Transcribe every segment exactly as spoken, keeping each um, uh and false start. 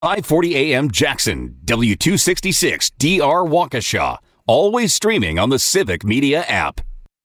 five forty A M Jackson, W two sixty-six D R Waukesha. Always streaming on the Civic Media app.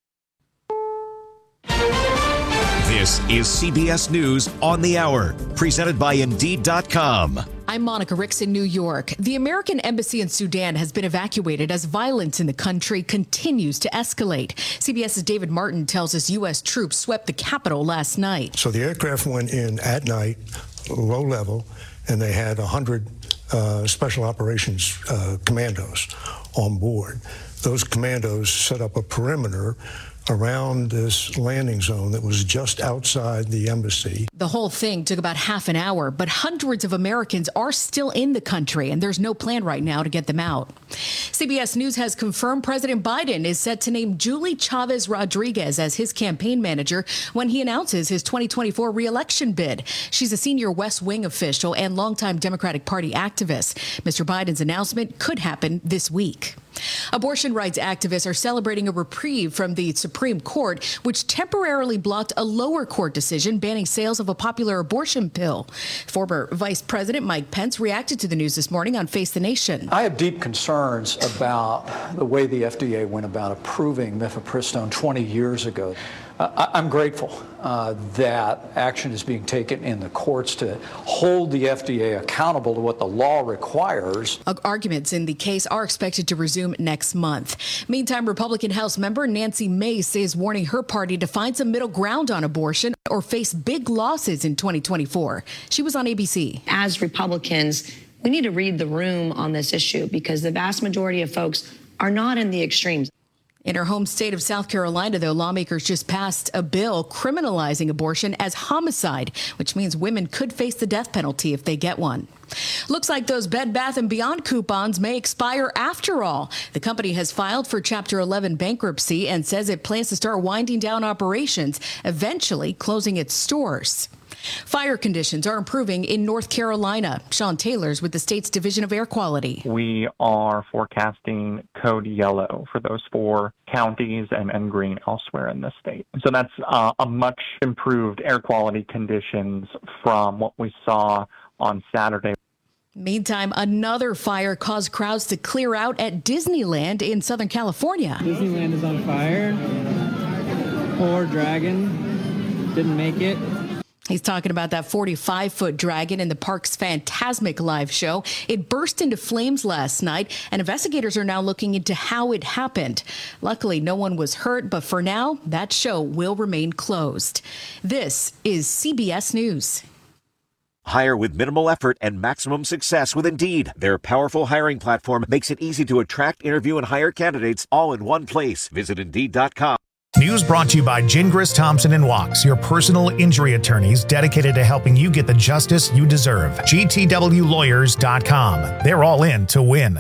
This is C B S News on the Hour, presented by Indeed dot com. I'm Monica Ricks in New York. The American embassy in Sudan has been evacuated as violence in the country continues to escalate. CBS's David Martin tells us U S troops swept the capital last night. So the aircraft went in at night, low level, and they had one hundred uh, special operations uh, commandos on board. Those commandos set up a perimeter around this landing zone that was just outside the embassy. The whole thing took about half an hour, but hundreds of Americans are still in the country, and there's no plan right now to get them out. C B S News has confirmed President Biden is set to name Julie Chavez Rodriguez as his campaign manager when he announces his twenty twenty-four re-election bid. She's a senior West Wing official and longtime Democratic Party activist. Mister Biden's announcement could happen this week. Abortion rights activists are celebrating a reprieve from the Supreme Court, which temporarily blocked a lower court decision banning sales of a popular abortion pill. Former Vice President Mike Pence reacted to the news this morning on Face the Nation. I have deep concerns about the way the F D A went about approving mifepristone twenty years ago. Uh, I'm grateful uh, that action is being taken in the courts to hold the F D A accountable to what the law requires. Arguments in the case are expected to resume next month. Meantime, Republican House member Nancy Mace is warning her party to find some middle ground on abortion or face big losses in twenty twenty-four. She was on A B C. As Republicans, we need to read the room on this issue because the vast majority of folks are not in the extremes. In her home state of South Carolina, though, lawmakers just passed a bill criminalizing abortion as homicide, which means women could face the death penalty if they get one. Looks like those Bed Bath and Beyond coupons may expire after all. The company has filed for Chapter eleven bankruptcy and says it plans to start winding down operations, eventually closing its stores. Fire conditions are improving in North Carolina. Sean Taylor's with the state's Division of Air Quality. We are forecasting code yellow for those four counties and, and green elsewhere in the state. So that's uh, a much improved air quality conditions from what we saw on Saturday. Meantime, another fire caused crowds to clear out at Disneyland in Southern California. Disneyland is on fire. Poor dragon didn't make it. He's talking about that forty-five foot dragon in the park's Fantasmic live show. It burst into flames last night, and investigators are now looking into how it happened. Luckily, no one was hurt, but for now, that show will remain closed. This is C B S News. Hire with minimal effort and maximum success with Indeed. Their powerful hiring platform makes it easy to attract, interview, and hire candidates all in one place. Visit Indeed dot com. News brought to you by Gingras, Thompson and Wachs, your personal injury attorneys dedicated to helping you get the justice you deserve. G T W lawyers dot com. They're all in to win.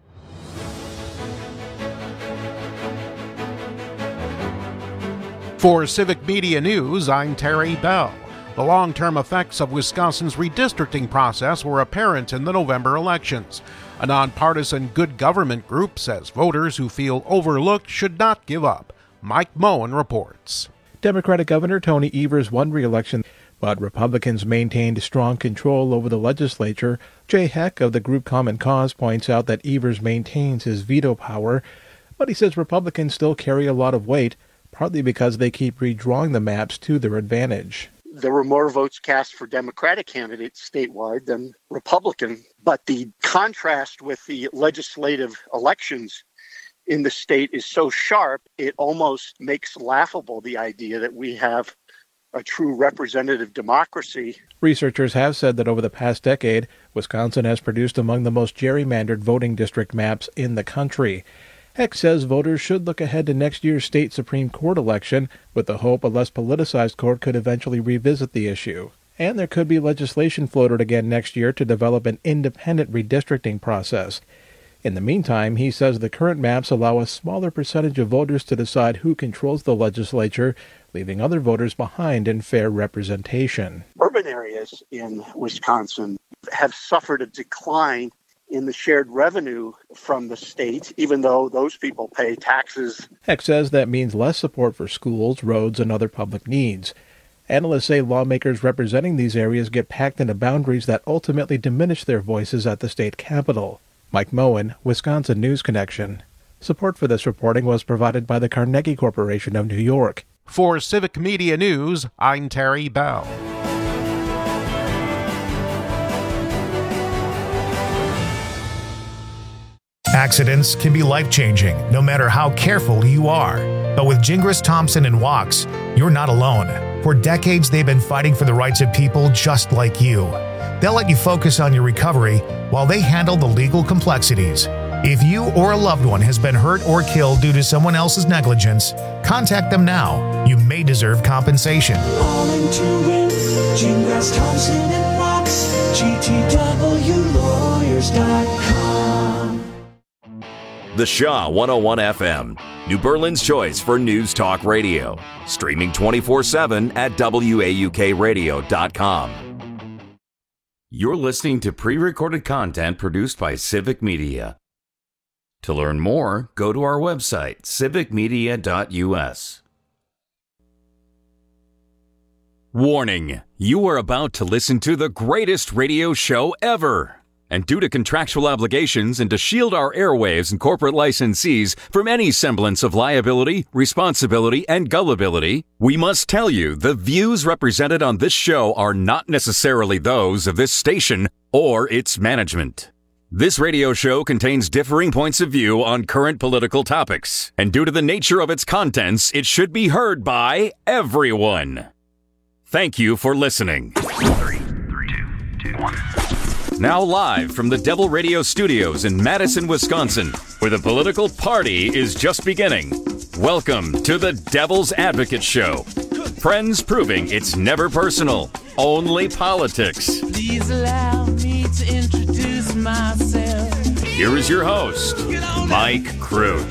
For Civic Media News, I'm Terry Bell. The long-term effects of Wisconsin's redistricting process were apparent in the November elections. A nonpartisan good government group says voters who feel overlooked should not give up. Mike Moen reports. Democratic Governor Tony Evers won re-election, but Republicans maintained strong control over the legislature. Jay Heck of the group Common Cause points out that Evers maintains his veto power, but he says Republicans still carry a lot of weight, partly because they keep redrawing the maps to their advantage. There were more votes cast for Democratic candidates statewide than Republican, but the contrast with the legislative elections in the state is so sharp, it almost makes laughable the idea that we have a true representative democracy. Researchers have said that over the past decade, Wisconsin has produced among the most gerrymandered voting district maps in the country. Heck says voters should look ahead to next year's state Supreme Court election with the hope a less politicized court could eventually revisit the issue. And there could be legislation floated again next year to develop an independent redistricting process. In the meantime, he says the current maps allow a smaller percentage of voters to decide who controls the legislature, leaving other voters behind in fair representation. Urban areas in Wisconsin have suffered a decline in the shared revenue from the state, even though those people pay taxes. Heck says that means less support for schools, roads, and other public needs. Analysts say lawmakers representing these areas get packed into boundaries that ultimately diminish their voices at the state capitol. Mike Moen, Wisconsin News Connection. Support for this reporting was provided by the Carnegie Corporation of New York. For Civic Media News, I'm Terry Bell. Accidents can be life-changing, no matter how careful you are. But with Gingras, Thompson and Wachs, you're not alone. For decades, they've been fighting for the rights of people just like you. They'll let you focus on your recovery while they handle the legal complexities. If you or a loved one has been hurt or killed due to someone else's negligence, contact them now. You may deserve compensation. All in to win. Gingras, Thompson and Wachs. G T W lawyers dot com. The Shaw one oh one F M, New Berlin's choice for news talk radio. Streaming twenty-four seven at W A U K radio dot com. You're listening to pre-recorded content produced by Civic Media. To learn more, go to our website, civic media dot U S. Warning, you are about to listen to the greatest radio show ever. And due to contractual obligations and to shield our airwaves and corporate licensees from any semblance of liability, responsibility, and gullibility, we must tell you the views represented on this show are not necessarily those of this station or its management. This radio show contains differing points of view on current political topics, and due to the nature of its contents, it should be heard by everyone. Thank you for listening. Three, three, two, two, one. Now live from the Devil Radio Studios in Madison, Wisconsin, where the political party is just beginning. Welcome to the Devil's Advocate Show. Friends proving it's never personal, only politics. Please allow me to introduce myself. Here is your host, Mike Crute.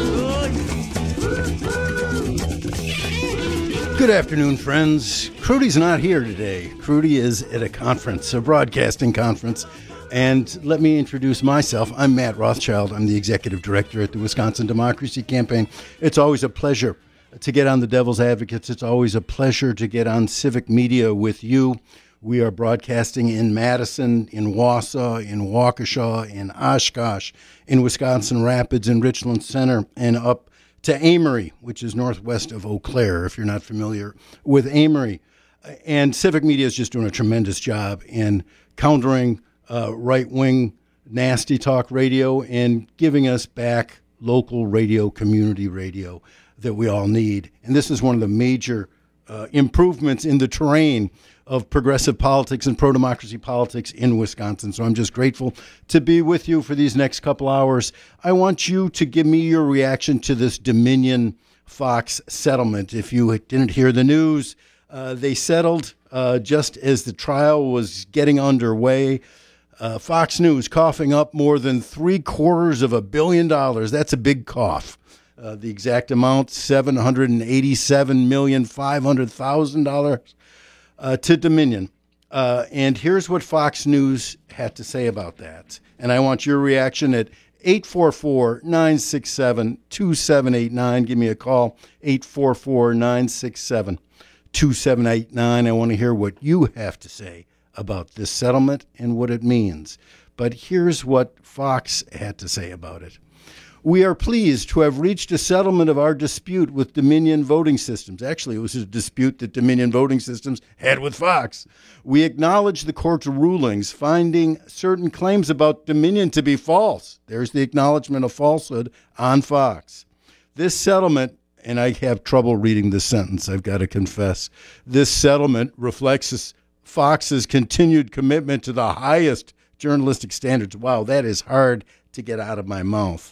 Good afternoon, friends. Crudy's not here today. Crudy is at a conference, a broadcasting conference. And let me introduce myself. I'm Matt Rothschild. I'm the executive director at the Wisconsin Democracy Campaign. It's always a pleasure to get on the Devil's Advocates. It's always a pleasure to get on Civic Media with you. We are broadcasting in Madison, in Wausau, in Waukesha, in Oshkosh, in Wisconsin Rapids, in Richland Center, and up to Amory, which is northwest of Eau Claire, if you're not familiar with Amory. And Civic Media is just doing a tremendous job in countering uh, right-wing nasty talk radio and giving us back local radio, community radio that we all need. And this is one of the major uh, improvements in the terrain of progressive politics and pro-democracy politics in Wisconsin. So I'm just grateful to be with you for these next couple hours. I want you to give me your reaction to this Dominion Fox settlement. If you didn't hear the news, uh, they settled uh, just as the trial was getting underway. Uh, Fox News coughing up more than three quarters of a billion dollars. That's a big cough. Uh, the exact amount, seven hundred eighty-seven million five hundred thousand dollars. Uh, to Dominion. Uh, and here's what Fox News had to say about that. And I want your reaction at eight four four, nine six seven, two seven eight nine. Give me a call, eight four four, nine six seven, two seven eight nine. I want to hear what you have to say about this settlement and what it means. But here's what Fox had to say about it. We are pleased to have reached a settlement of our dispute with Dominion Voting Systems. Actually, it was a dispute that Dominion Voting Systems had with Fox. We acknowledge the court's rulings, finding certain claims about Dominion to be false. There's the acknowledgement of falsehood on Fox. This settlement, and I have trouble reading this sentence, I've got to confess, this settlement reflects Fox's continued commitment to the highest journalistic standards. Wow, that is hard to get out of my mouth.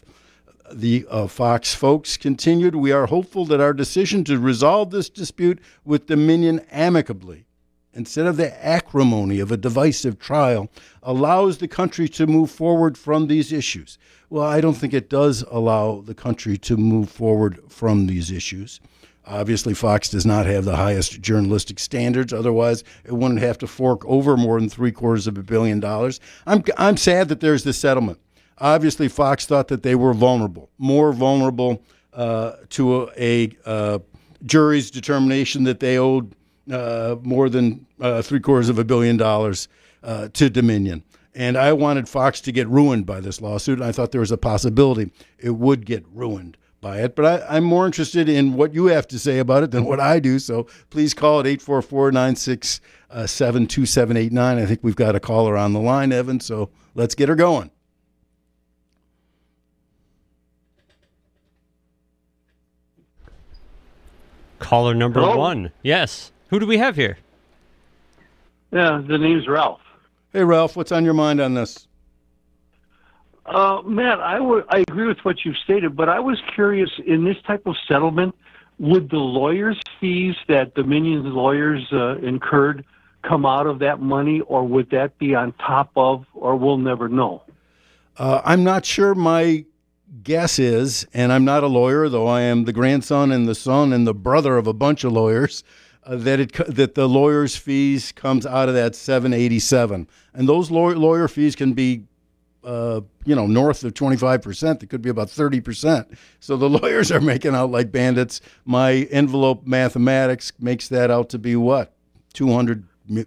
The uh, Fox folks continued, we are hopeful that our decision to resolve this dispute with Dominion amicably, instead of the acrimony of a divisive trial, allows the country to move forward from these issues. Well, I don't think it does allow the country to move forward from these issues. Obviously, Fox does not have the highest journalistic standards. Otherwise, it wouldn't have to fork over more than three quarters of a billion dollars. I'm, I'm sad that there's this settlement. Obviously, Fox thought that they were vulnerable, more vulnerable uh, to a, a uh, jury's determination that they owed uh, more than uh, three quarters of a billion dollars uh, to Dominion. And I wanted Fox to get ruined by this lawsuit, and I thought there was a possibility it would get ruined by it. But I, I'm more interested in what you have to say about it than what I do. So please call at eight four four, nine six seven, two seven eight nine. I think we've got a caller on the line, Evan, so let's get her going. Caller number Hello? one. Yes. Who do we have here? Yeah, the name's Ralph. Hey, Ralph, what's on your mind on this? Uh, Matt, I would I agree with what you've stated, but I was curious, in this type of settlement, would the lawyers' fees that Dominion's lawyers uh, incurred come out of that money, or would that be on top of, or we'll never know? Uh, I'm not sure. My guess is, and I'm not a lawyer, though I am the grandson and the son and the brother of a bunch of lawyers, uh, that it that the lawyers' fees comes out of that seven eighty-seven. And those lawyer, lawyer fees can be Uh, you know, north of twenty-five percent. It could be about thirty percent. So the lawyers are making out like bandits. My envelope mathematics makes that out to be what? two hundred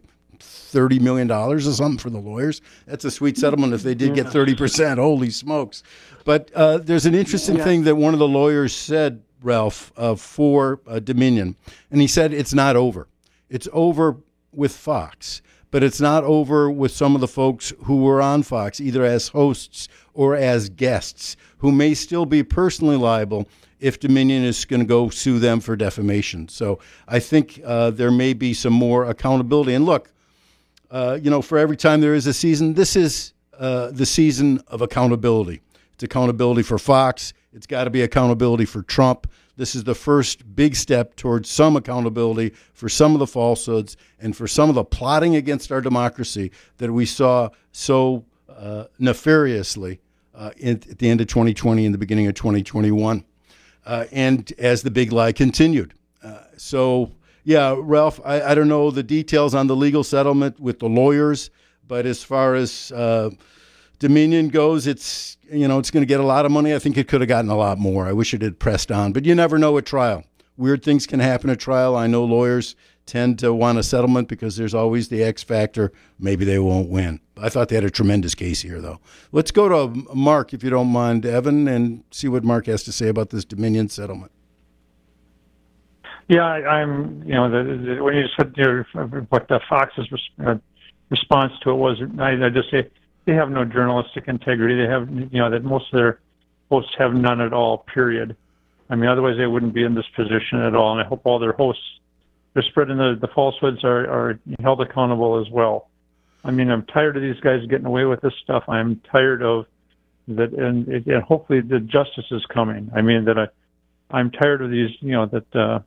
thirty million dollars or something for the lawyers. That's a sweet settlement if they did get thirty percent. Holy smokes. But uh, there's an interesting Yeah. thing that one of the lawyers said, Ralph, uh, for uh, Dominion. And he said it's not over. It's over with Fox. But it's not over with some of the folks who were on Fox, either as hosts or as guests, who may still be personally liable if Dominion is going to go sue them for defamation. So I think uh, there may be some more accountability. And look, uh, you know, for every time there is a season, this is uh, the season of accountability. It's accountability for Fox. It's got to be accountability for Trump. This is the first big step towards some accountability for some of the falsehoods and for some of the plotting against our democracy that we saw so uh, nefariously uh, in, at the end of twenty twenty and the beginning of twenty twenty-one. Uh, and as the big lie continued. Uh, so, yeah, Ralph, I, I don't know the details on the legal settlement with the lawyers, but as far as uh, Dominion goes, it's, you know, it's going to get a lot of money. I think it could have gotten a lot more. I wish it had pressed on, but you never know at trial. Weird things can happen at trial. I know lawyers tend to want a settlement because there's always the X factor. Maybe they won't win. I thought they had a tremendous case here, though. Let's go to Mark, if you don't mind, Evan, and see what Mark has to say about this Dominion settlement. Yeah, I, I'm, you know, the, the, when you said, you know, what the Fox's res, uh, response to it was, I, I just say, they have no journalistic integrity. They have, you know, that most of their hosts have none at all, period. I mean, otherwise they wouldn't be in this position at all. And I hope all their hosts, they're spreading the, the falsehoods are, are held accountable as well. I mean, I'm tired of these guys getting away with this stuff. I'm tired of that. And, and hopefully the justice is coming. I mean, that I, I'm tired of these, you know, that, uh,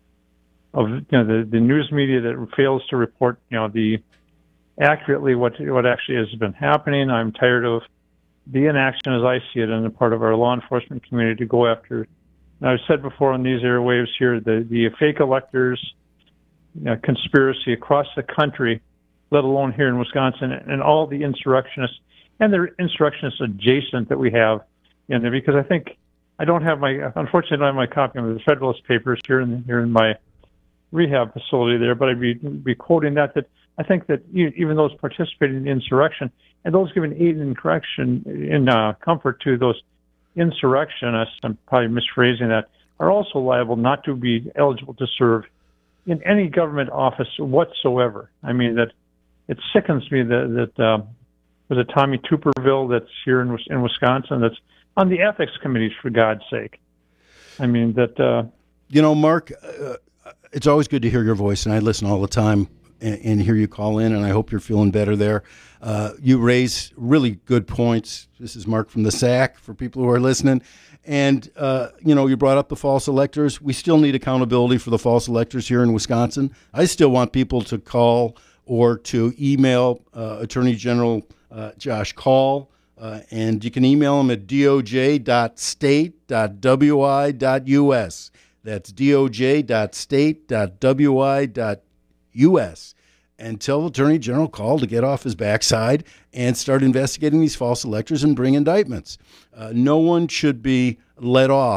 of, you know, the, the news media that fails to report, you know, the, accurately what what actually has been happening. I'm tired of the inaction, as I see it, on the part of our law enforcement community to go after. And I've said before on these airwaves here, the, the fake electors, you know, conspiracy across the country, let alone here in Wisconsin, and all the insurrectionists and the insurrectionists adjacent that we have in there. Because I think I don't have my, unfortunately, I don't have my copy of the Federalist Papers here in here in my rehab facility there, but I'd be be quoting that that. I think that even those participating in the insurrection and those giving aid and correction in uh, comfort to those insurrectionists, I'm probably misphrasing that, are also liable not to be eligible to serve in any government office whatsoever. I mean, that it sickens me that, that um, there's a Tommy Tuberville that's here in, in Wisconsin that's on the ethics committees, for God's sake. I mean, that... Uh, you know, Mark, uh, it's always good to hear your voice, and I listen all the time. And, and hear you call in, and I hope you're feeling better there. Uh, you raise really good points. This is Mark from the S A C for people who are listening. And, uh, you know, you brought up the false electors. We still need accountability for the false electors here in Wisconsin. I still want people to call or to email uh, Attorney General uh, Josh Kaul, uh, and you can email him at d o j dot state dot w i dot u s. That's d o j dot state dot w i dot U S and tell Attorney General Kaul to get off his backside and start investigating these false electors and bring indictments. Uh, no one should be let off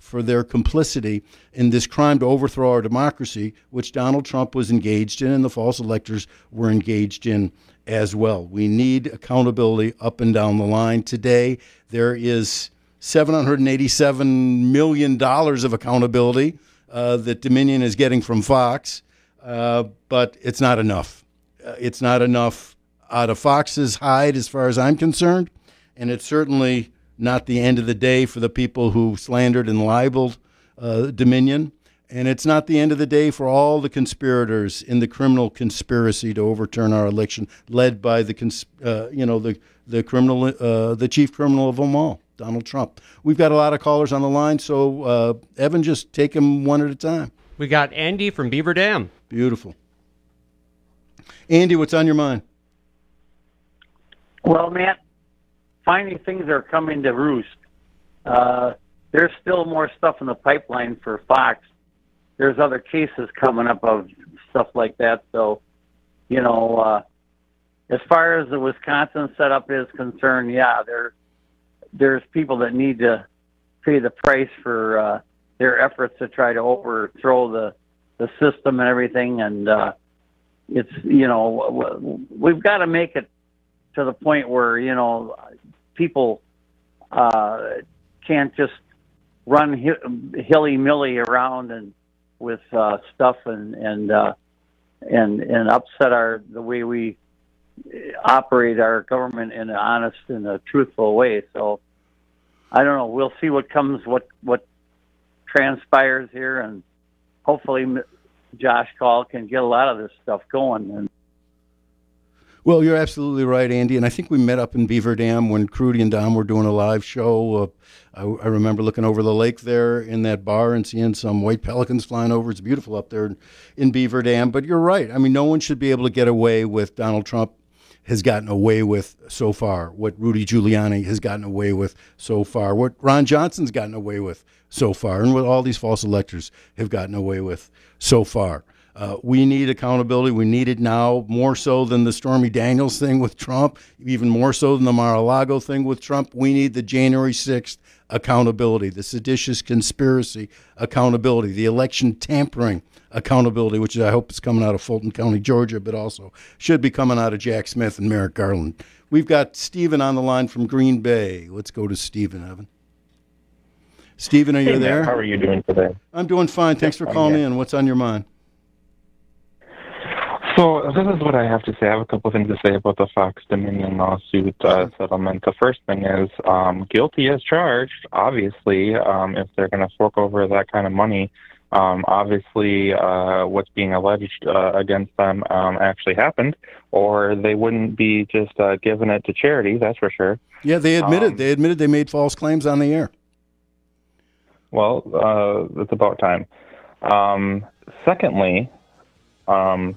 for their complicity in this crime to overthrow our democracy, which Donald Trump was engaged in and the false electors were engaged in as well. We need accountability up and down the line. Today, there is seven hundred eighty-seven million dollars of accountability uh, that Dominion is getting from Fox, uh, but it's not enough. Uh, it's not enough out of Fox's hide as far as I'm concerned, and it's certainly not the end of the day for the people who slandered and libeled uh, Dominion, and it's not the end of the day for all the conspirators in the criminal conspiracy to overturn our election, led by the cons- uh, you know the the criminal uh, the chief criminal of them all, Donald Trump. We've got a lot of callers on the line, so uh, Evan, just take them one at a time. We got Andy from Beaver Dam. Beautiful. Andy, what's on your mind? Well, Matt, finally things are coming to roost. Uh, there's still more stuff in the pipeline for Fox. There's other cases coming up of stuff like that. So, you know, uh, as far as the Wisconsin setup is concerned, yeah, there there's people that need to pay the price for uh, their efforts to try to overthrow the, the system and everything. And uh, it's, you know, we've got to make it to the point where, you know, people uh, can't just run hi- hilly-milly around and with uh, stuff and and uh, and and upset our the way we operate our government in an honest and a truthful way. So I don't know. We'll see what comes, what what transpires here, and hopefully Josh Kaul can get a lot of this stuff going. And well, you're absolutely right, Andy. And I think we met up in Beaver Dam when Crudy and Dom were doing a live show. Uh, I, I remember looking over the lake there in that bar and seeing some white pelicans flying over. It's beautiful up there in Beaver Dam. But you're right. I mean, no one should be able to get away with Donald Trump has gotten away with so far, what Rudy Giuliani has gotten away with so far, what Ron Johnson's gotten away with so far, and what all these false electors have gotten away with so far. Uh, we need accountability. We need it now more so than the Stormy Daniels thing with Trump, even more so than the Mar-a-Lago thing with Trump. We need the January sixth accountability, the seditious conspiracy accountability, the election tampering accountability, which I hope is coming out of Fulton County, Georgia, but also should be coming out of Jack Smith and Merrick Garland. We've got Stephen on the line from Green Bay. Let's go to Stephen, Evan. Stephen, are you hey, there? Matt, how are you doing today? I'm doing fine. Thanks for calling in. What's on your mind? So this is what I have to say. I have a couple of things to say about the Fox Dominion lawsuit uh, settlement. The first thing is um, guilty as charged. Obviously, um, if they're going to fork over that kind of money, um, obviously uh, what's being alleged uh, against them um, actually happened, or they wouldn't be just uh, giving it to charity. That's for sure. Yeah, they admitted. Um, they admitted they made false claims on the air. Well, uh, it's about time. Um, secondly, um,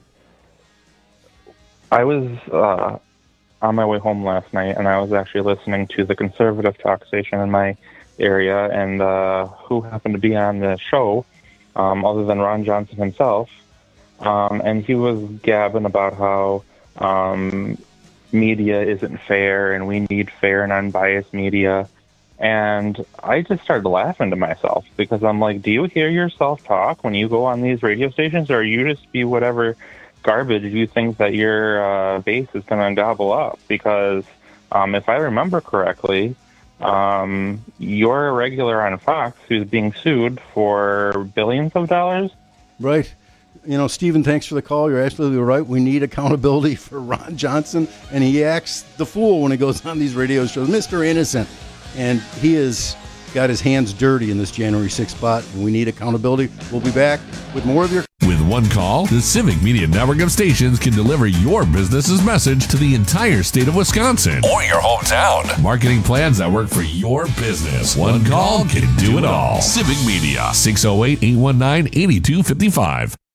I was uh, on my way home last night, and I was actually listening to the conservative talk station in my area, and uh, who happened to be on the show, um, other than Ron Johnson himself, um, and he was gabbing about how um, media isn't fair, and we need fair and unbiased media. And I just started laughing to myself because I'm like, do you hear yourself talk when you go on these radio stations, or you just be whatever garbage you think that your uh, base is going to gobble up? Because um, if I remember correctly, um, you're a regular on Fox who's being sued for billions of dollars. Right. You know, Stephen, thanks for the call. You're absolutely right. We need accountability for Ron Johnson, and he acts the fool when he goes on these radio shows. Mister Innocent. And he has got his hands dirty in this January sixth spot, and we need accountability. We'll be back with more of your... With one call, the Civic Media Network of stations can deliver your business's message to the entire state of Wisconsin or your hometown. Marketing plans that work for your business. One call can do it all. Civic Media, six oh eight, eight one nine, eight two five five.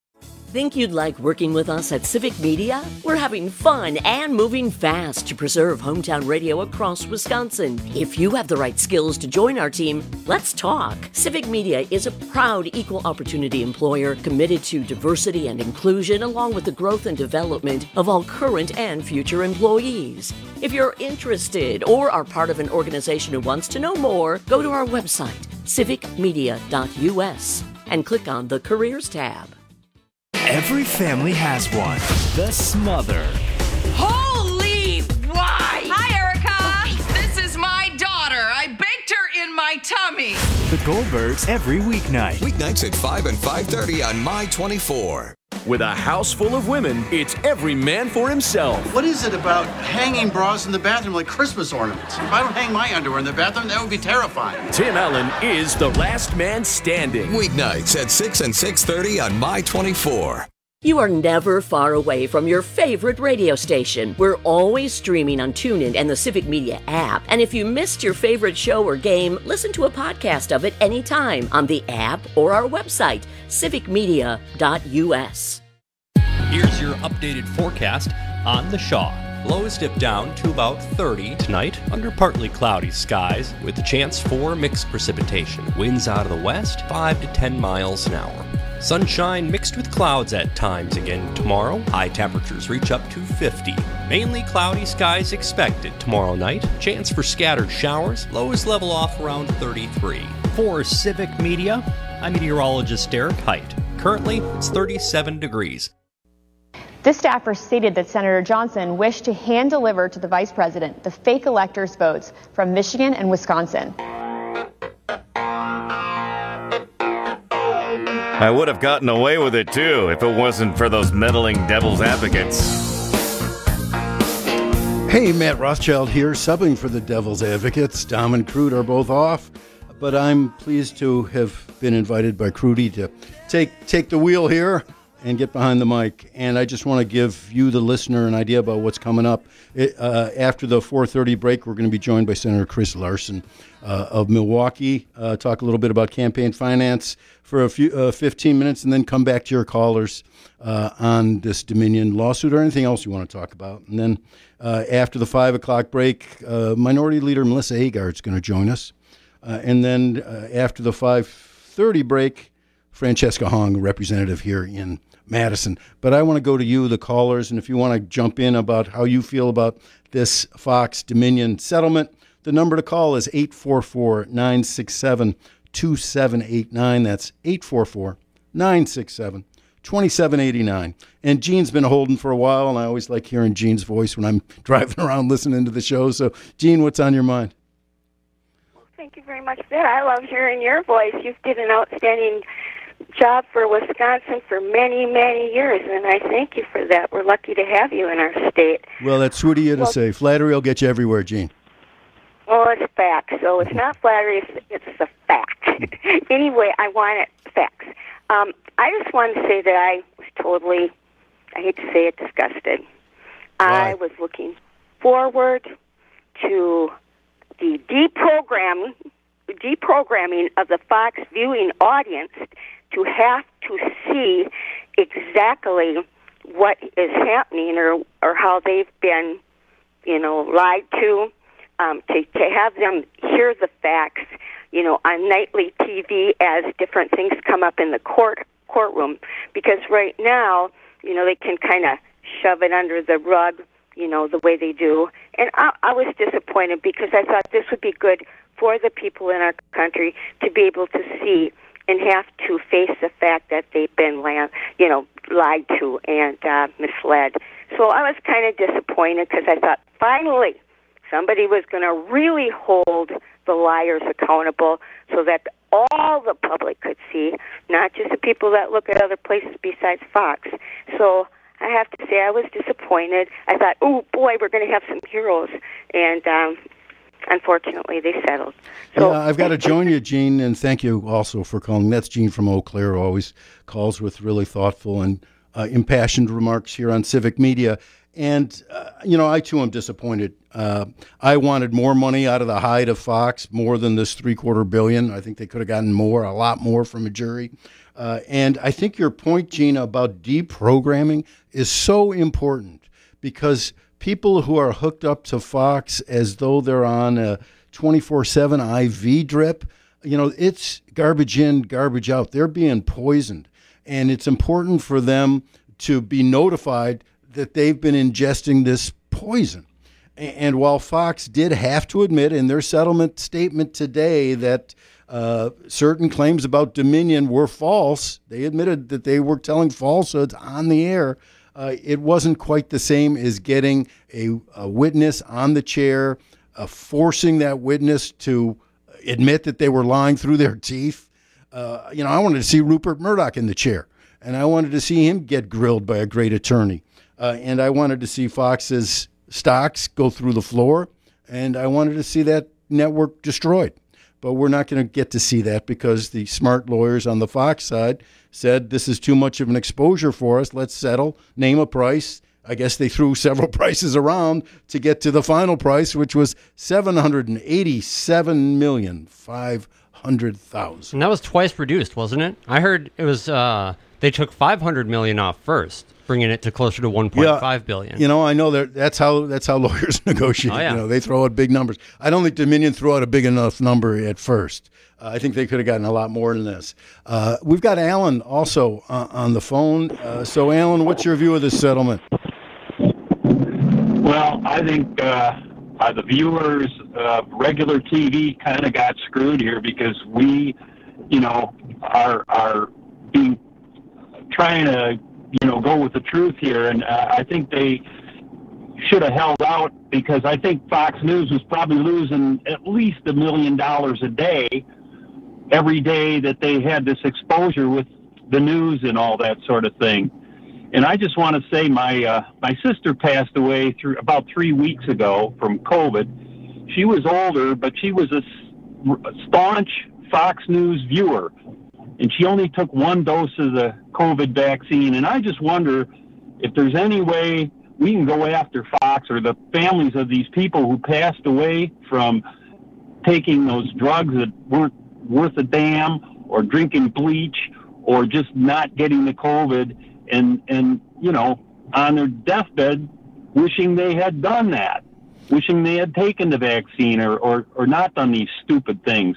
Think you'd like working with us at Civic Media? We're having fun and moving fast to preserve hometown radio across Wisconsin. If you have the right skills to join our team, let's talk. Civic Media is a proud equal opportunity employer committed to diversity and inclusion, along with the growth and development of all current and future employees. If you're interested or are part of an organization who wants to know more, go to our website, civic media dot u s, and click on the Careers tab. Every family has one. The Smother. Holy why! Hi, Erica! This is my daughter. I baked her in my tummy. The Goldbergs every weeknight. Weeknights at five and five thirty on My twenty-four. With a house full of women, it's every man for himself. What is it about hanging bras in the bathroom like Christmas ornaments? If I don't hang my underwear in the bathroom, that would be terrifying. Tim Allen is the last man standing. Weeknights at six and six thirty on My twenty-four. You are never far away from your favorite radio station. We're always streaming on TuneIn and the Civic Media app. And if you missed your favorite show or game, listen to a podcast of it anytime on the app or our website, civic media dot u s. Here's your updated forecast on the Shaw. Lows dip down to about thirty tonight under partly cloudy skies with a chance for mixed precipitation. Winds out of the west, five to ten miles an hour. Sunshine mixed with clouds at times again tomorrow. High temperatures reach up to fifty. Mainly cloudy skies expected tomorrow night. Chance for scattered showers. Lows level off around thirty-three. For Civic Media, I'm meteorologist Derek Height. Currently, it's thirty-seven degrees. This staffer stated that Senator Johnson wished to hand-deliver to the vice president the fake electors' votes from Michigan and Wisconsin. I would have gotten away with it, too, if it wasn't for those meddling devil's advocates. Hey, Matt Rothschild here, subbing for the Devil's Advocates. Dom and Crude are both off, but I'm pleased to have been invited by Crudy to take take the wheel here and get behind the mic. And I just want to give you, the listener, an idea about what's coming up. It, uh, after the four thirty break, we're going to be joined by Senator Chris Larson uh, of Milwaukee, uh, talk a little bit about campaign finance for a few uh, fifteen minutes, and then come back to your callers uh, on this Dominion lawsuit or anything else you want to talk about. And then uh, after the five o'clock break, uh, Minority Leader Melissa Agard is going to join us. Uh, and then uh, after the five thirty break, Francesca Hong, representative here in Madison. But I want to go to you, the callers, and if you want to jump in about how you feel about this Fox Dominion settlement, the number to call is eight four four, nine six seven, two seven eight nine. That's eight four four, nine six seven, two seven eight nine. And Gene's been holding for a while, and I always like hearing Gene's voice when I'm driving around listening to the show. So, Gene, what's on your mind? Thank you very much for that. I love hearing your voice. You did an outstanding job for Wisconsin for many, many years, and I thank you for that. We're lucky to have you in our state. Well, that's sweet of you to well, say. Flattery will get you everywhere, Gene. Well, it's fact, so it's not flattery, it's, it's a fact. Anyway, I want it facts. Um, I just want to say that I was totally, I hate to say it, disgusted. Why? I was looking forward to the deprogramming, deprogramming of the Fox viewing audience to have to see exactly what is happening or, or how they've been, you know, lied to, um, to, to have them hear the facts, you know, on nightly T V as different things come up in the court courtroom. Because right now, you know, they can kind of shove it under the rug, you know, the way they do. And I, I was disappointed because I thought this would be good for the people in our country to be able to see and have to face the fact that they've been, you know, lied to and uh, misled. So I was kind of disappointed because I thought finally somebody was going to really hold the liars accountable so that all the public could see, not just the people that look at other places besides Fox. So I have to say I was disappointed. I thought, oh, boy, we're going to have some heroes. And um, unfortunately, they settled. So, yeah, I've got to join you, Gene, and thank you also for calling. That's Gene from Eau Claire, who always calls with really thoughtful and uh, impassioned remarks here on Civic Media. and, uh, you know, I too am disappointed. Uh, I wanted more money out of the hide of Fox, more than this three-quarter billion. I think they could have gotten more, a lot more from a jury. Uh, and I think your point, Gina, about deprogramming is so important because people who are hooked up to Fox as though they're on a twenty-four seven I V drip, you know, it's garbage in, garbage out. They're being poisoned. And it's important for them to be notified that they've been ingesting this poison. And while Fox did have to admit in their settlement statement today that uh, certain claims about Dominion were false, they admitted that they were telling falsehoods on the air. Uh, it wasn't quite the same as getting a, a witness on the chair, uh, forcing that witness to admit that they were lying through their teeth. Uh, you know, I wanted to see Rupert Murdoch in the chair, and I wanted to see him get grilled by a great attorney. Uh, and I wanted to see Fox's stocks go through the floor, and I wanted to see that network destroyed. But we're not going to get to see that because the smart lawyers on the Fox side said this is too much of an exposure for us. Let's settle, name a price. I guess they threw several prices around to get to the final price, which was seven hundred eighty-seven million five hundred thousand dollars. And that was twice reduced, wasn't it? I heard it was uh, they took five hundred million dollars off first, bringing it to closer to one point five billion dollars. You know, I know that that's how that's how lawyers negotiate. Oh, yeah. You know, they throw out big numbers. I don't think Dominion threw out a big enough number at first. Uh, I think they could have gotten a lot more than this. Uh, we've got Alan also uh, on the phone. Uh, so, Alan, what's your view of this settlement? Well, I think uh, uh, the viewers of regular T V kind of got screwed here because we, you know, are are being trying to, you know, go with the truth here, and uh, I think they should have held out because I think Fox News was probably losing at least a million dollars a day every day that they had this exposure with the news and all that sort of thing. And I just want to say my uh, my sister passed away through about three weeks ago from COVID. She was older, but she was a staunch Fox News viewer, and she only took one dose of the COVID vaccine. And I just wonder if there's any way we can go after Fox or the families of these people who passed away from taking those drugs that weren't worth a damn, or drinking bleach, or just not getting the COVID, and, and you know, on their deathbed, wishing they had done that, wishing they had taken the vaccine or, or, or not done these stupid things.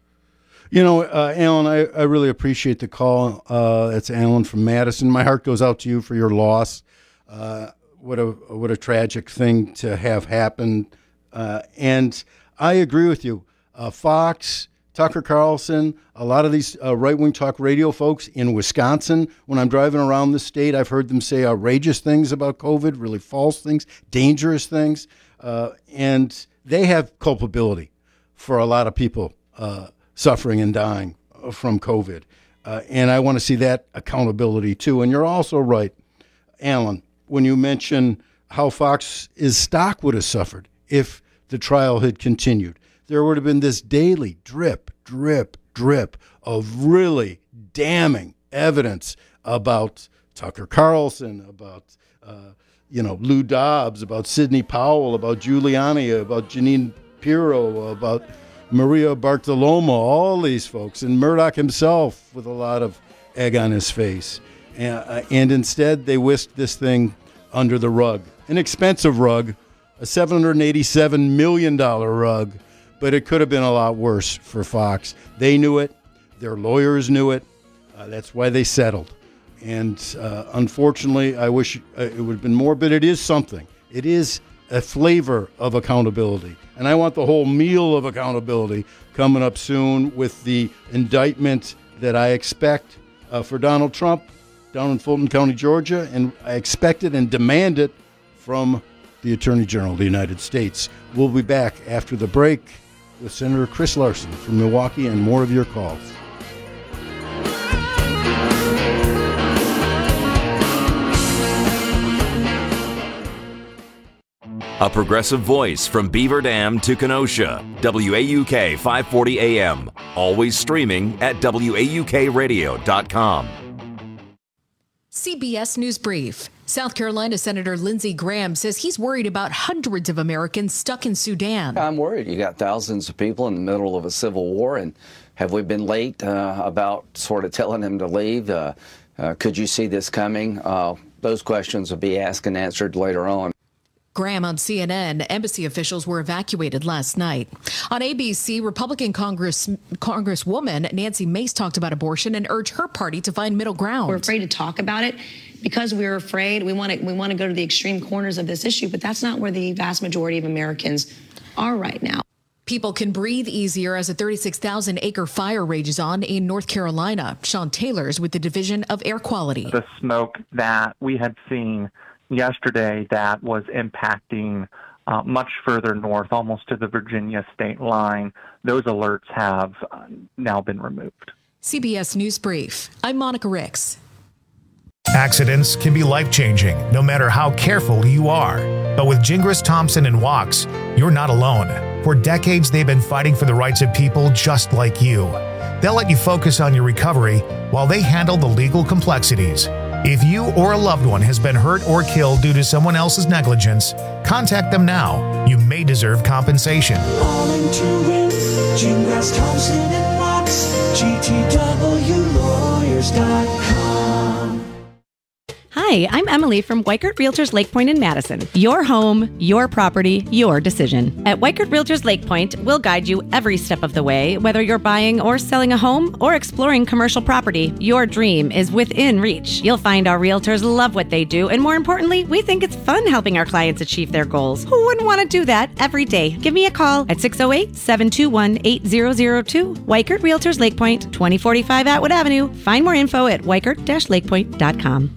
You know, uh, Alan, I, I really appreciate the call. Uh, it's Alan from Madison. My heart goes out to you for your loss. Uh, what a what a tragic thing to have happen. Uh, and I agree with you. Uh, Fox, Tucker Carlson, a lot of these uh, right-wing talk radio folks in Wisconsin, when I'm driving around the state, I've heard them say outrageous things about COVID, really false things, dangerous things. Uh, and they have culpability for a lot of people uh suffering and dying from COVID. Uh, and I want to see that accountability too. And you're also right, Alan, when you mention how Fox's stock would have suffered if the trial had continued. There would have been this daily drip, drip, drip of really damning evidence about Tucker Carlson, about, uh, you know, Lou Dobbs, about Sidney Powell, about Giuliani, about Janine Pirro, about Maria Bartiromo, all these folks, and Murdoch himself with a lot of egg on his face. And, uh, and instead, they whisked this thing under the rug. An expensive rug, a seven hundred eighty-seven million dollars rug, but it could have been a lot worse for Fox. They knew it. Their lawyers knew it. Uh, that's why they settled. And uh, unfortunately, I wish uh, it would have been more, but it is something. It is a flavor of accountability. And I want the whole meal of accountability coming up soon with the indictment that I expect uh, for Donald Trump down in Fulton County, Georgia. And I expect it and demand it from the Attorney General of the United States. We'll be back after the break with Senator Chris Larson from Milwaukee and more of your calls. A progressive voice from Beaver Dam to Kenosha. W A U K five forty A M. Always streaming at W A U K radio dot com. C B S News Brief. South Carolina Senator Lindsey Graham says he's worried about hundreds of Americans stuck in Sudan. I'm worried. You got thousands of people in the middle of a civil war, and have we been late uh, about sort of telling them to leave? Uh, uh, could you see this coming? Uh, those questions will be asked and answered later on. Graham on C N N. Embassy officials were evacuated last night. On A B C, Republican Congress Congresswoman Nancy Mace talked about abortion and urged her party to find middle ground. We're afraid to talk about it because we're afraid. We want to we want to go to the extreme corners of this issue, but that's not where the vast majority of Americans are right now. People can breathe easier as a thirty-six thousand acre fire rages on in North Carolina. Sean Taylor's with the Division of Air Quality. The smoke that we had seen yesterday that was impacting uh, much further north, almost to the Virginia state line, those alerts have uh, now been removed. C B S News Brief. I'm Monica Ricks. Accidents can be life-changing, no matter how careful you are. But with Gingras Thompson and Wachs, you're not alone. For decades, they've been fighting for the rights of people just like you. They'll let you focus on your recovery while they handle the legal complexities. If you or a loved one has been hurt or killed due to someone else's negligence, contact them now. You may deserve compensation. Calling to win, Gingras Thompson and Wachs, G T W lawyers dot com. Hi, I'm Emily from Weichert Realtors Lake Point in Madison. Your home, your property, your decision. At Weichert Realtors Lake Point, we'll guide you every step of the way. Whether you're buying or selling a home or exploring commercial property, your dream is within reach. You'll find our realtors love what they do, and more importantly, we think it's fun helping our clients achieve their goals. Who wouldn't want to do that every day? Give me a call at six oh eight, seven two one, eight zero zero two. Weichert Realtors Lake Point, twenty forty-five Atwood Avenue. Find more info at weichert dash lake point dot com.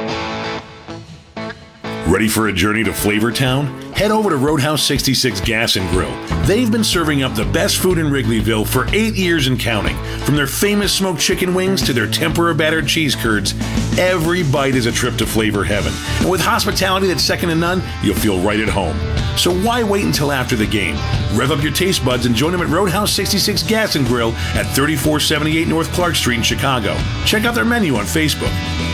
Ready for a journey to Flavortown? Head over to Roadhouse sixty-six Gas and Grill. They've been serving up the best food in Wrigleyville for eight years and counting. From their famous smoked chicken wings to their tempura battered cheese curds, every bite is a trip to flavor heaven. And with hospitality that's second to none, you'll feel right at home. So why wait until after the game? Rev up your taste buds and join them at Roadhouse sixty-six Gas and Grill at thirty-four seventy-eight North Clark Street in Chicago. Check out their menu on Facebook.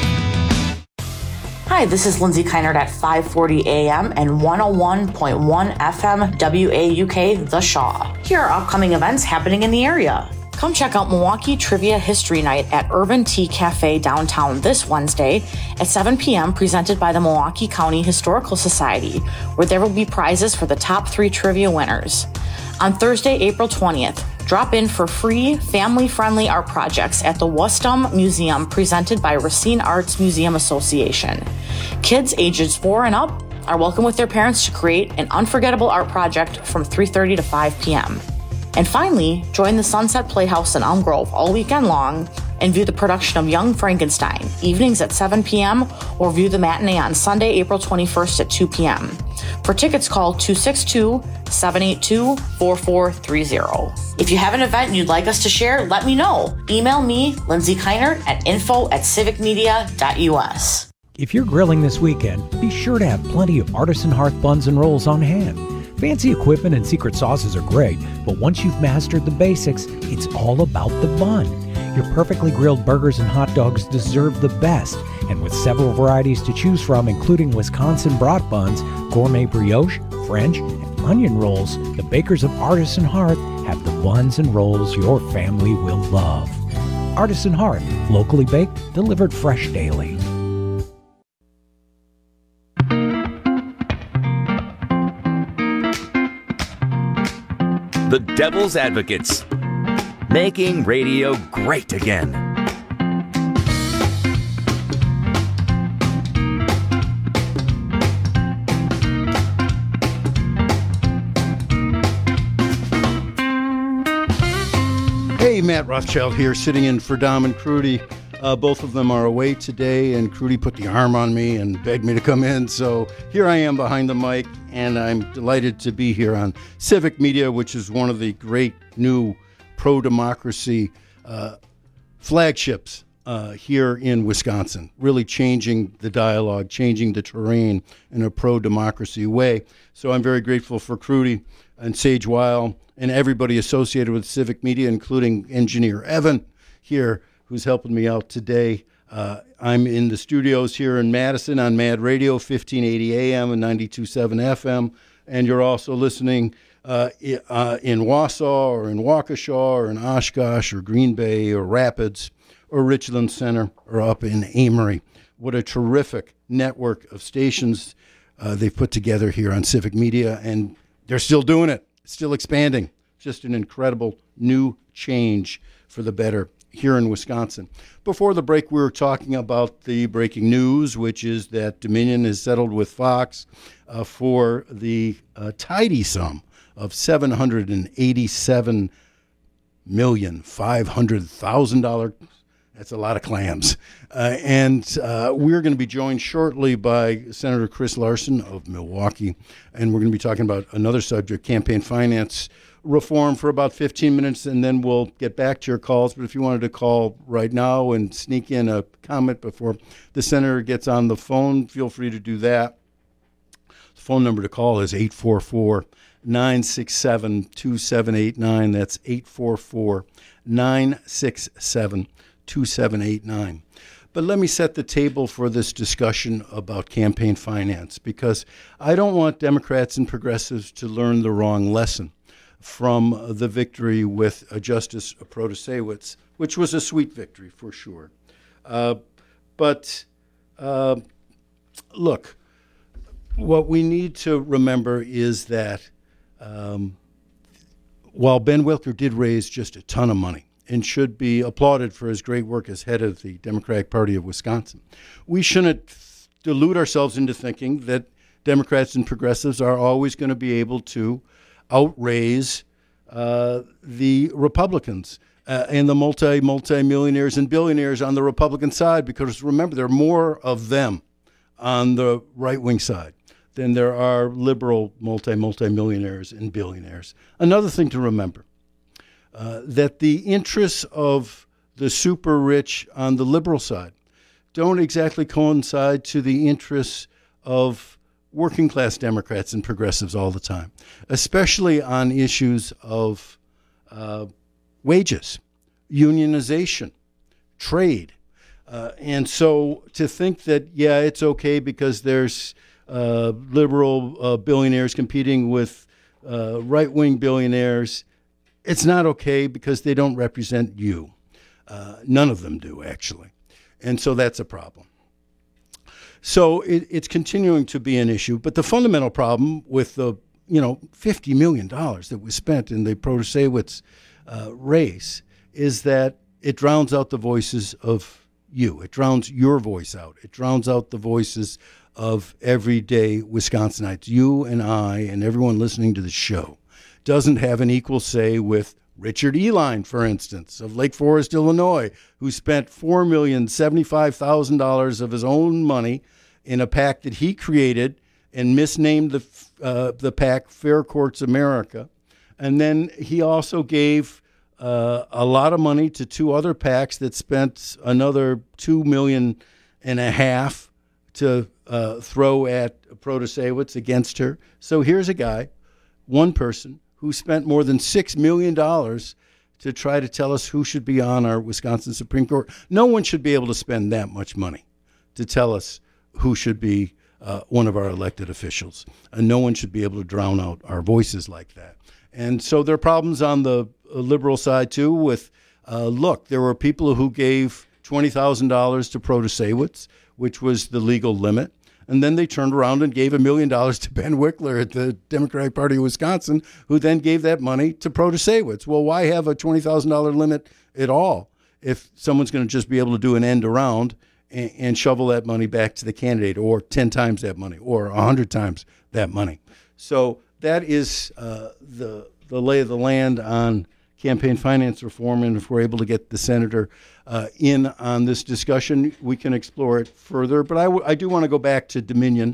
Hi, this is Lindsay Keinert at five forty A M and one oh one point one F M W A U K The Shaw. Here are upcoming events happening in the area. Come check out Milwaukee Trivia History Night at Urban Tea Cafe downtown this Wednesday at seven p.m. presented by the Milwaukee County Historical Society, where there will be prizes for the top three trivia winners. On Thursday, April twentieth, drop in for free, family-friendly art projects at the Wustum Museum presented by Racine Arts Museum Association. Kids ages four and up are welcome with their parents to create an unforgettable art project from three thirty to five p.m. And finally, join the Sunset Playhouse in Elm Grove all weekend long and view the production of Young Frankenstein, evenings at seven p.m. or view the matinee on Sunday, April twenty-first at two p.m. For tickets, call two six two, seven eight two, four four three zero. If you have an event you'd like us to share, let me know. Email me, Lindsay Keinert, at info at civicmedia.us. If you're grilling this weekend, be sure to have plenty of Artisan Hearth buns and rolls on hand. Fancy equipment and secret sauces are great, but once you've mastered the basics, it's all about the bun. Your perfectly grilled burgers and hot dogs deserve the best, and with several varieties to choose from, including Wisconsin brat buns, gourmet brioche, French, and onion rolls, the bakers of Artisan Hearth have the buns and rolls your family will love. Artisan Hearth, locally baked, delivered fresh daily. The Devil's Advocates, making radio great again. Hey, Matt Rothschild here, sitting in for Dom and Crudy. Uh, both of them are away today, and Crudy put the arm on me and begged me to come in. So here I am behind the mic, and I'm delighted to be here on Civic Media, which is one of the great new pro-democracy uh, flagships uh, here in Wisconsin, really changing the dialogue, changing the terrain in a pro-democracy way. So I'm very grateful for Crudy and Sage Weil and everybody associated with Civic Media, including engineer Evan here, who's helping me out today. Uh, I'm in the studios here in Madison on Mad Radio, fifteen eighty A M and ninety-two point seven F M. And you're also listening uh, i- uh, in Wausau or in Waukesha or in Oshkosh or Green Bay or Rapids or Richland Center or up in Amory. What a terrific network of stations uh, they've put together here on Civic Media, and they're still doing it, still expanding. Just an incredible new change for the better here in Wisconsin. Before the break, we were talking about the breaking news, which is that Dominion has settled with Fox uh, for the uh, tidy sum of seven hundred eighty-seven million five hundred thousand dollars. That's a lot of clams. Uh, and uh, we're going to be joined shortly by Senator Chris Larson of Milwaukee, and we're going to be talking about another subject, campaign finance reform, for about fifteen minutes, and then we'll get back to your calls. But if you wanted to call right now and sneak in a comment before the senator gets on the phone, feel free to do that. The phone number to call is eight four four, nine six seven, two seven eight nine. That's eight four four, nine six seven, two seven eight nine. But let me set the table for this discussion about campaign finance, because I don't want Democrats and progressives to learn the wrong lesson from the victory with uh, Justice Protasewicz, which was a sweet victory for sure. Uh, but uh, look, what we need to remember is that um, while Ben Wilker did raise just a ton of money and should be applauded for his great work as head of the Democratic Party of Wisconsin, we shouldn't delude ourselves into thinking that Democrats and progressives are always going to be able to outraise uh, the Republicans uh, and the multi, multi-millionaires and billionaires on the Republican side, because remember, there are more of them on the right-wing side than there are liberal multi, multi-millionaires and billionaires. Another thing to remember, uh, that the interests of the super rich on the liberal side don't exactly coincide to the interests of working class Democrats and progressives all the time, especially on issues of uh, wages, unionization, trade. Uh, and so to think that, yeah, it's okay because there's uh, liberal uh, billionaires competing with uh, right-wing billionaires, it's not okay because they don't represent you. Uh, none of them do, actually. And so that's a problem. So it, it's continuing to be an issue. But the fundamental problem with the, you know, fifty million dollars that was spent in the Protasewicz uh, race is that it drowns out the voices of you. It drowns your voice out. It drowns out the voices of everyday Wisconsinites. You and I and everyone listening to the show doesn't have an equal say with Richard Eline, for instance, of Lake Forest, Illinois, who spent four million seventy-five thousand dollars of his own money in a PAC that he created and misnamed the uh, the PAC Fair Courts America. And then he also gave uh, a lot of money to two other PACs that spent another two million dollars and a half to uh, throw at Protasewicz against her. So here's a guy, one person, who spent more than six million dollars to try to tell us who should be on our Wisconsin Supreme Court. No one should be able to spend that much money to tell us who should be uh, one of our elected officials. And no one should be able to drown out our voices like that. And so there are problems on the liberal side, too, with, uh, look, there were people who gave twenty thousand dollars to Protasewicz, which was the legal limit. And then they turned around and gave a million dollars to Ben Wickler at the Democratic Party of Wisconsin, who then gave that money to Protasewicz. Well, why have a twenty thousand dollars limit at all if someone's going to just be able to do an end around and, and shovel that money back to the candidate, or ten times that money, or one hundred times that money? So that is uh, the the lay of the land on campaign finance reform, and if we're able to get the senator uh, in on this discussion, we can explore it further. But I, w- I do want to go back to Dominion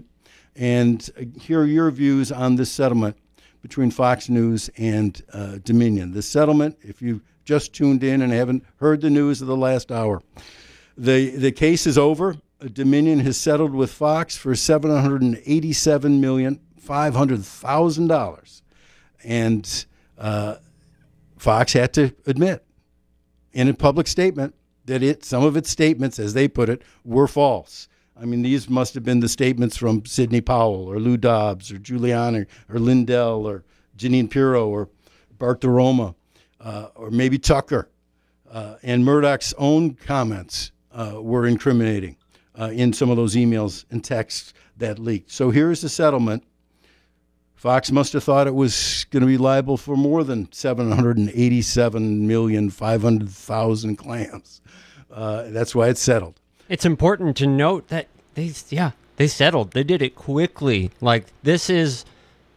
and hear your views on this settlement between Fox News and uh, Dominion. The settlement, if you just tuned in and haven't heard the news of the last hour, the, the case is over. Dominion has settled with Fox for seven hundred eighty-seven million five hundred thousand dollars. And uh, Fox had to admit in a public statement that it some of its statements, as they put it, were false. I mean, these must have been the statements from Sidney Powell or Lou Dobbs or Giuliani or Lindell or Jeanine Pirro or Bart DeRoma uh, or maybe Tucker. Uh, and Murdoch's own comments uh, were incriminating uh, in some of those emails and texts that leaked. So here's the settlement. Fox must have thought it was going to be liable for more than seven hundred eighty-seven million five hundred thousand claims. Uh, that's why it's settled. It's important to note that they, yeah, they settled. They did it quickly. Like, this is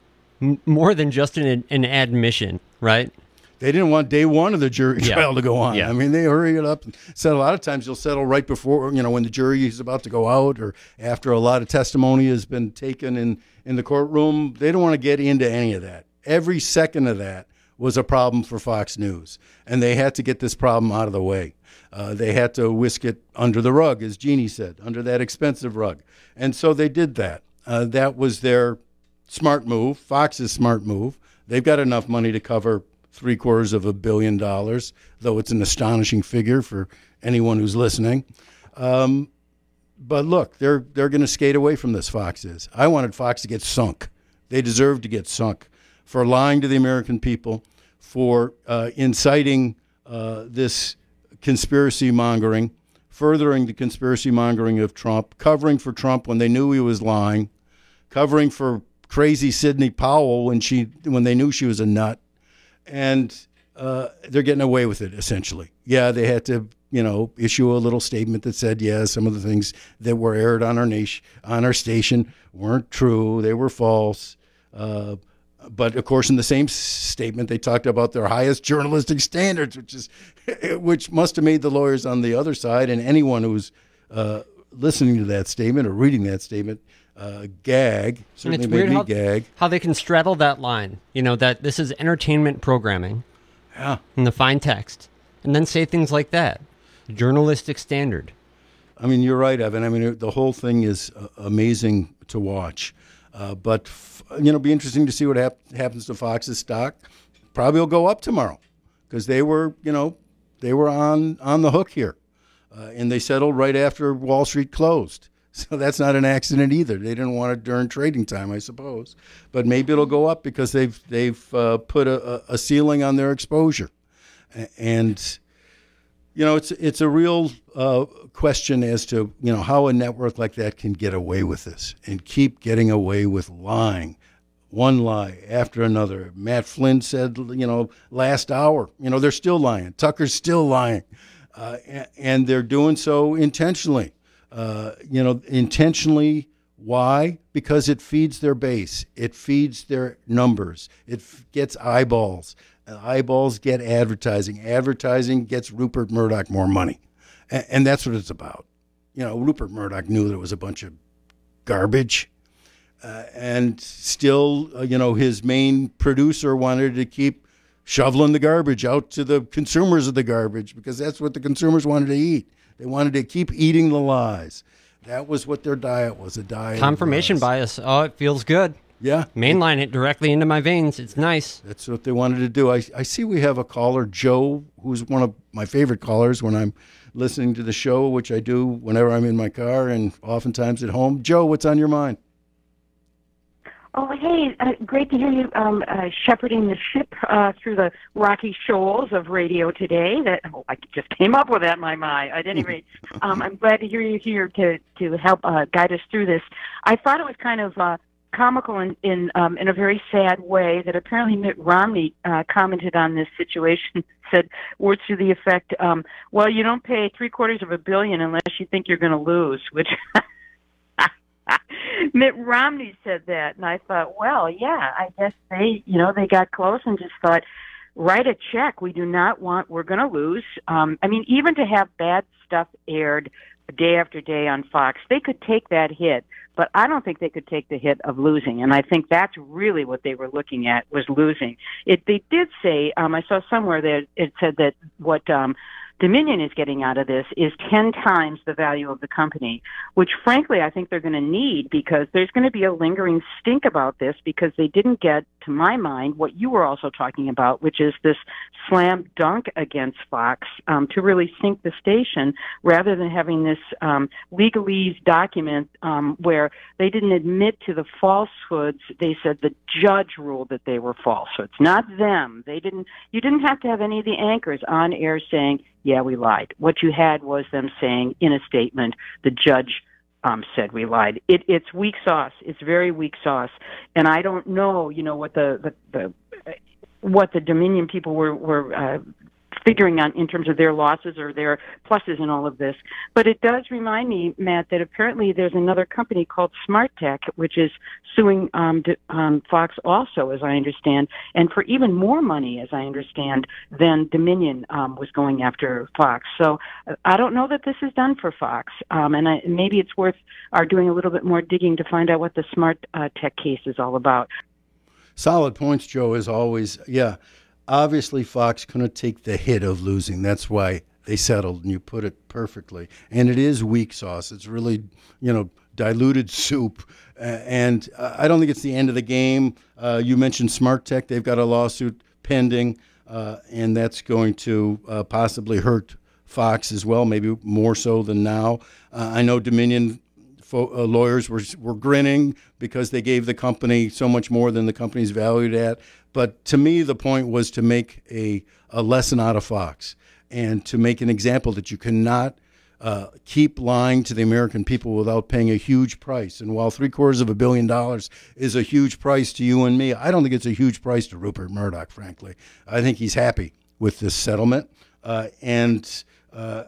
m- more than just an, an admission, right? They didn't want day one of the jury Yeah. trial to go on. Yeah. I mean, they hurry it up and settle. A lot of times you'll settle right before, you know, when the jury is about to go out or after a lot of testimony has been taken in, in the courtroom. They don't want to get into any of that. Every second of that was a problem for Fox News, and they had to get this problem out of the way. Uh, they had to whisk it under the rug, as Jeannie said, under that expensive rug. And so they did that. Uh, that was their smart move, Fox's smart move. They've got enough money to cover three quarters of a billion dollars, though it's an astonishing figure for anyone who's listening. Um, but look, they're they're going to skate away from this, Fox is. I wanted Fox to get sunk. They deserve to get sunk for lying to the American people, for uh, inciting uh, this conspiracy mongering, furthering the conspiracy mongering of Trump, covering for Trump when they knew he was lying, covering for crazy Sidney Powell when she when they knew she was a nut, and uh, they're getting away with it essentially. Yeah, they had to, you know, issue a little statement that said, yeah, some of the things that were aired on our nation on our station weren't true; they were false. Uh, But, of course, in the same statement, they talked about their highest journalistic standards, which is, which must have made the lawyers on the other side and anyone who's uh, listening to that statement or reading that statement uh, gag. Certainly and it's made weird me how, gag. how they can straddle that line, you know, that this is entertainment programming yeah. in the fine text, and then say things like that. Journalistic standard. I mean, you're right, Evan. I mean, the whole thing is uh, amazing to watch. Uh, but, f- you know, be interesting to see what hap- happens to Fox's stock. Probably will go up tomorrow because they were, you know, they were on, on the hook here. Uh, and they settled right after Wall Street closed. So that's not an accident either. They didn't want it during trading time, I suppose. But maybe it'll go up because they've they've uh, put a, a ceiling on their exposure. And, you know, it's it's a real uh, question as to, you know, how a network like that can get away with this and keep getting away with lying. One lie after another. Matt Flynn said, you know, last hour, you know, they're still lying. Tucker's still lying. Uh, and they're doing so intentionally. Uh, you know, intentionally. Why? Because it feeds their base. It feeds their numbers. It f- gets eyeballs. Uh, eyeballs get advertising. Advertising gets Rupert Murdoch more money. And, and that's what it's about. You know, Rupert Murdoch knew that it was a bunch of garbage. Uh, and still, uh, you know, his main producer wanted to keep shoveling the garbage out to the consumers of the garbage because that's what the consumers wanted to eat. They wanted to keep eating the lies. That was what their diet was, a diet. Confirmation bias. Oh, it feels good. Yeah. Mainline it directly into my veins. It's nice. That's what they wanted to do. I, I see we have a caller, Joe, who's one of my favorite callers when I'm listening to the show, which I do whenever I'm in my car and oftentimes at home. Joe, what's on your mind? Oh, hey, uh, great to hear you um, uh, shepherding the ship uh, through the rocky shoals of radio today. That oh, I just came up with that, my my. At any rate, um, I'm glad to hear you here to to help uh, guide us through this. I thought it was kind of uh, comical in in, um, in a very sad way that apparently Mitt Romney uh, commented on this situation, said words to the effect, um, "Well, you don't pay three quarters of a billion unless you think you're going to lose," which. Mitt Romney said that, and I thought, well, yeah, I guess they, you know, they got close and just thought, write a check. We do not want, we're going to lose. Um, I mean, even to have bad stuff aired day after day on Fox, they could take that hit, but I don't think they could take the hit of losing, and I think that's really what they were looking at, was losing. It, they did say, um, I saw somewhere that it said that what um, Dominion is getting out of this is ten times the value of the company, which frankly I think they're going to need because there's going to be a lingering stink about this because they didn't get to my mind, what you were also talking about, which is this slam dunk against Fox um, to really sink the station, rather than having this um, legalese document um, where they didn't admit to the falsehoods. They said the judge ruled that they were falsehoods, not them. They didn't. You didn't have to have any of the anchors on air saying, "Yeah, we lied." What you had was them saying in a statement, "The judge Um, said we lied." It, it's weak sauce. It's very weak sauce, and I don't know, you know, what the the, the what the Dominion people were were uh, figuring on in terms of their losses or their pluses in all of this. But it does remind me, Matt, that apparently there's another company called Smart Tech, which is suing um, D- um, Fox also, as I understand, and for even more money, as I understand, than Dominion um, was going after Fox. So uh, I don't know that this is done for Fox, um, and I, maybe it's worth our doing a little bit more digging to find out what the Smart uh, Tech case is all about. Solid points, Joe, as always. Yeah. Obviously, Fox couldn't take the hit of losing. That's why they settled, and you put it perfectly. And it is weak sauce. It's really, you know, diluted soup. Uh, and uh, I don't think it's the end of the game. Uh, you mentioned Smart Tech. They've got a lawsuit pending, uh, and that's going to uh, possibly hurt Fox as well, maybe more so than now. Uh, I know Dominion fo- uh, lawyers were, were grinning because they gave the company so much more than the company's valued at. But to me, the point was to make a, a lesson out of Fox and to make an example that you cannot uh, keep lying to the American people without paying a huge price. And while three quarters of a billion dollars is a huge price to you and me, I don't think it's a huge price to Rupert Murdoch, frankly. I think he's happy with this settlement. Uh, and uh,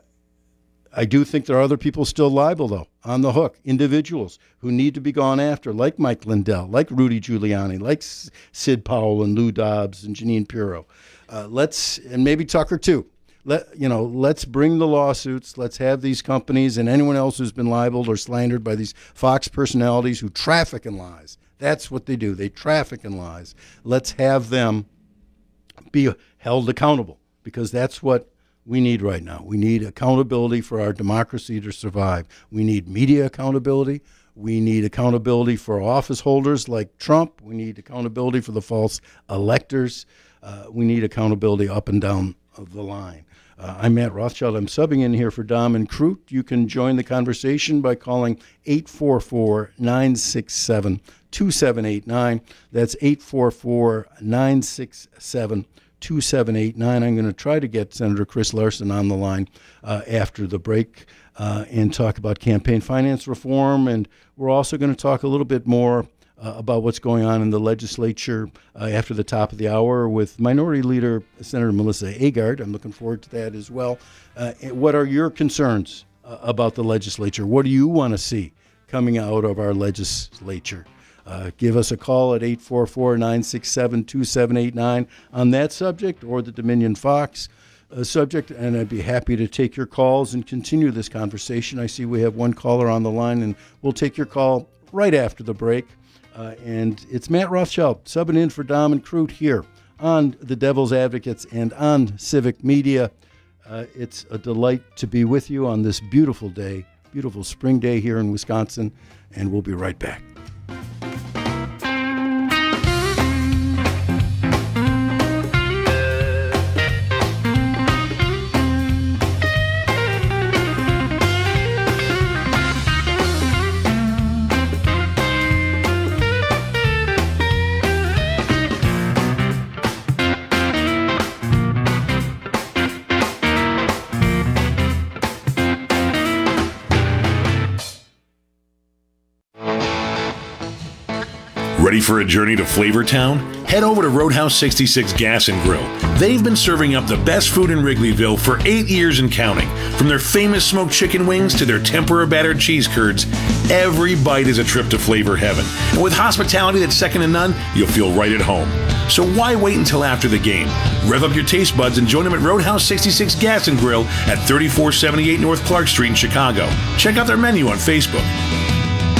I do think there are other people still liable, though, on the hook, individuals who need to be gone after, like Mike Lindell, like Rudy Giuliani, like Sid Powell and Lou Dobbs and Jeanine Pirro. Uh, let's, and maybe Tucker too. Let you know. Let's bring the lawsuits. Let's have these companies and anyone else who's been libeled or slandered by these Fox personalities who traffic in lies. That's what they do. They traffic in lies. Let's have them be held accountable, because that's what we need right now. We need accountability for our democracy to survive. We need media accountability. We need accountability for office holders like Trump. We need accountability for the false electors. Uh, we need accountability up and down of the line. Uh, I'm Matt Rothschild. I'm subbing in here for Dom and Crute. You can join the conversation by calling eight four four, nine six seven, two seven eight nine. That's eight four four, nine six seven, two seven eight nine. I'm going to try to get Senator Chris Larson on the line uh, after the break uh, and talk about campaign finance reform. And we're also going to talk a little bit more uh, about what's going on in the legislature uh, after the top of the hour with Minority Leader Senator Melissa Agard. I'm looking forward to that as well. Uh, what are your concerns uh, about the legislature? What do you want to see coming out of our legislature? Uh, give us a call at eight four four, nine six seven, two seven eight nine on that subject or the Dominion Fox uh, subject, and I'd be happy to take your calls and continue this conversation. I see we have one caller on the line, and we'll take your call right after the break. Uh, and it's Matt Rothschild subbing in for Dom and Crute here on The Devil's Advocates and on Civic Media. Uh, it's a delight to be with you on this beautiful day, beautiful spring day here in Wisconsin, and we'll be right back. Ready for a journey to Flavortown? Head over to Roadhouse sixty-six Gas and Grill. They've been serving up the best food in Wrigleyville for eight years and counting. From their famous smoked chicken wings to their tempura-battered cheese curds, every bite is a trip to flavor heaven. And with hospitality that's second to none, you'll feel right at home. So why wait until after the game? Rev up your taste buds and join them at Roadhouse sixty-six Gas and Grill at thirty-four seventy-eight North Clark Street in Chicago. Check out their menu on Facebook.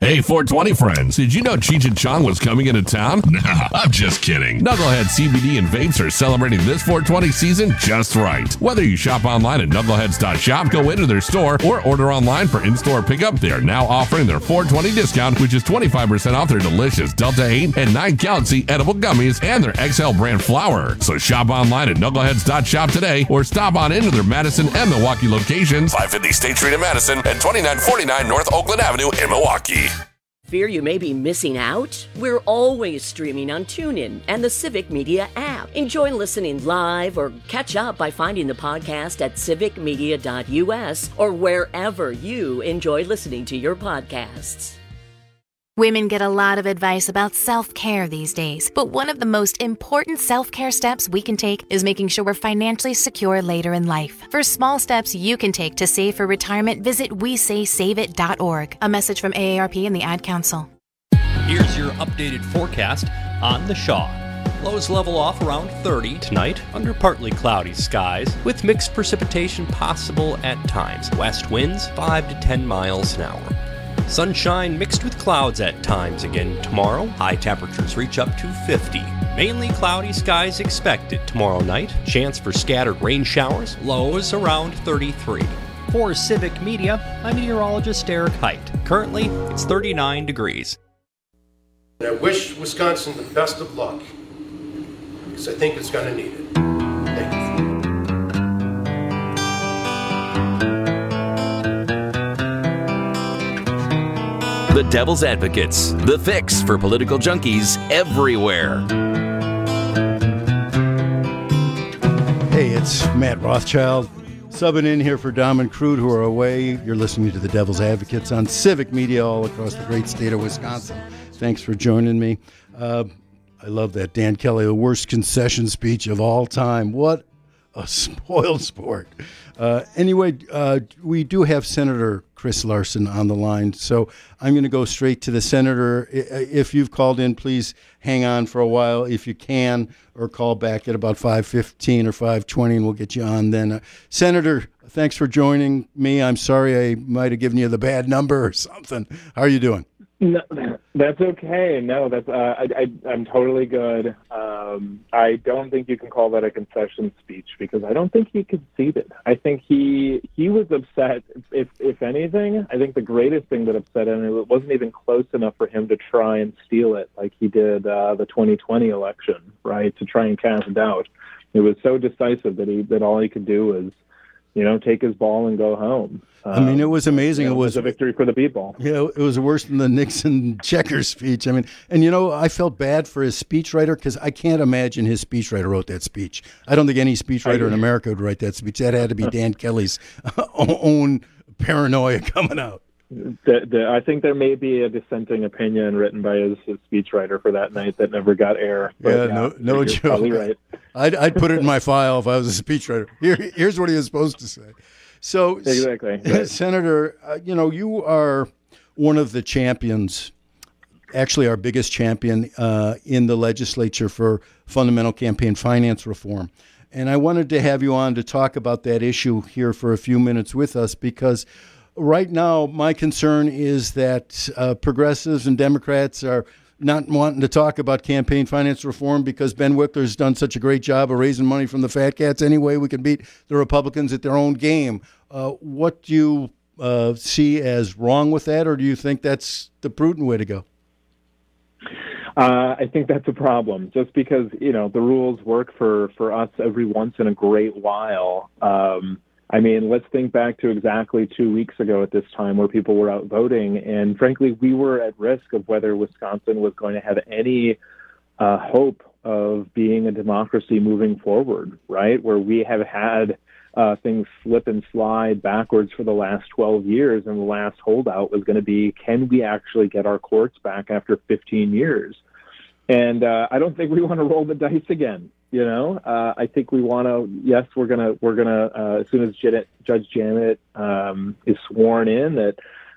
Hey, four twenty friends, did you know Cheech and Chong was coming into town? Nah, I'm just kidding. Knucklehead C B D and vapes are celebrating this four twenty season just right. Whether you shop online at knuckleheads dot shop, go into their store, or order online for in-store pickup, they are now offering their four twenty discount, which is twenty-five percent off their delicious Delta eight and nine Galaxy edible gummies and their X L brand flour. So shop online at knuckleheads dot shop today, or stop on into their Madison and Milwaukee locations, five fifty State Street in Madison and twenty-nine forty-nine North Oakland Avenue in Milwaukee. Fear you may be missing out? We're always streaming on TuneIn and the Civic Media app. Enjoy listening live or catch up by finding the podcast at civic media dot u s or wherever you enjoy listening to your podcasts. Women get a lot of advice about self-care these days, but one of the most important self-care steps we can take is making sure we're financially secure later in life. For small steps you can take to save for retirement, visit we say save it dot org. A message from A A R P and the Ad Council. Here's your updated forecast on the Shaw. Lows level off around thirty tonight under partly cloudy skies with mixed precipitation possible at times. West winds five to ten miles an hour. Sunshine mixed with clouds at times again tomorrow. High temperatures reach up to fifty. Mainly cloudy skies expected tomorrow night. Chance for scattered rain showers. Lows around thirty-three. For Civic Media, I'm meteorologist Derek Height. Currently, it's thirty-nine degrees. And I wish Wisconsin the best of luck, because I think it's going to need it. Thank you. The Devil's Advocates, the fix for political junkies everywhere. Hey, it's Matt Rothschild, subbing in here for Dom and Crude, who are away. You're listening to the Devil's Advocates on Civic Media all across the great state of Wisconsin. Thanks for joining me. Uh, I love that Dan Kelly, the worst concession speech of all time. What a spoiled sport. Uh, anyway, uh, we do have Senator Chris Larson on the line, so I'm going to go straight to the senator. If you've called in, please hang on for a while if you can, or call back at about five fifteen or five twenty, and we'll get you on then. Uh, Senator, thanks for joining me. I'm sorry I might have given you the bad number or something. How are you doing? No, that's okay. No, that's uh, I, I, I'm totally good. Um, I don't think you can call that a concession speech because I don't think he conceded. I think he he was upset. If if anything, I think the greatest thing that upset him, it wasn't even close enough for him to try and steal it like he did uh, the twenty twenty election, right? To try and cast doubt. It was so decisive that he that all he could do was, you know, take his ball and go home. I mean, it was amazing. Um, you know, it was a victory for the people. Yeah, it was worse than the Nixon checker speech. I mean, and you know, I felt bad for his speechwriter because I can't imagine his speechwriter wrote that speech. I don't think any speechwriter in America would write that speech. That had to be Dan Kelly's own paranoia coming out. The, the, I think there may be a dissenting opinion written by his, his speechwriter for that night that never got air. But, yeah, no, no you're joke. Probably right. I'd, I'd put it in my file if I was a speechwriter. Here, here's what he was supposed to say. So, exactly, right. Senator, uh, you know, you are one of the champions, actually our biggest champion uh, in the legislature for fundamental campaign finance reform. And I wanted to have you on to talk about that issue here for a few minutes with us, because right now my concern is that uh, progressives and Democrats are not wanting to talk about campaign finance reform because Ben Wickler's done such a great job of raising money from the fat cats. Anyway, we can beat the Republicans at their own game. Uh, what do you uh, see as wrong with that, or do you think that's the prudent way to go? Uh, I think that's a problem. Just because, you know, the rules work for, for us every once in a great while. Um, I mean, let's think back to exactly two weeks ago at this time where people were out voting. And frankly, we were at risk of whether Wisconsin was going to have any uh, hope of being a democracy moving forward, right? Where we have had uh, things slip and slide backwards for the last twelve years. And the last holdout was going to be, can we actually get our courts back after fifteen years? And uh, I don't think we want to roll the dice again. You know, uh, I think we want to. Yes, we're gonna we're gonna uh, as soon as Janet, Judge Janet um, is sworn in, that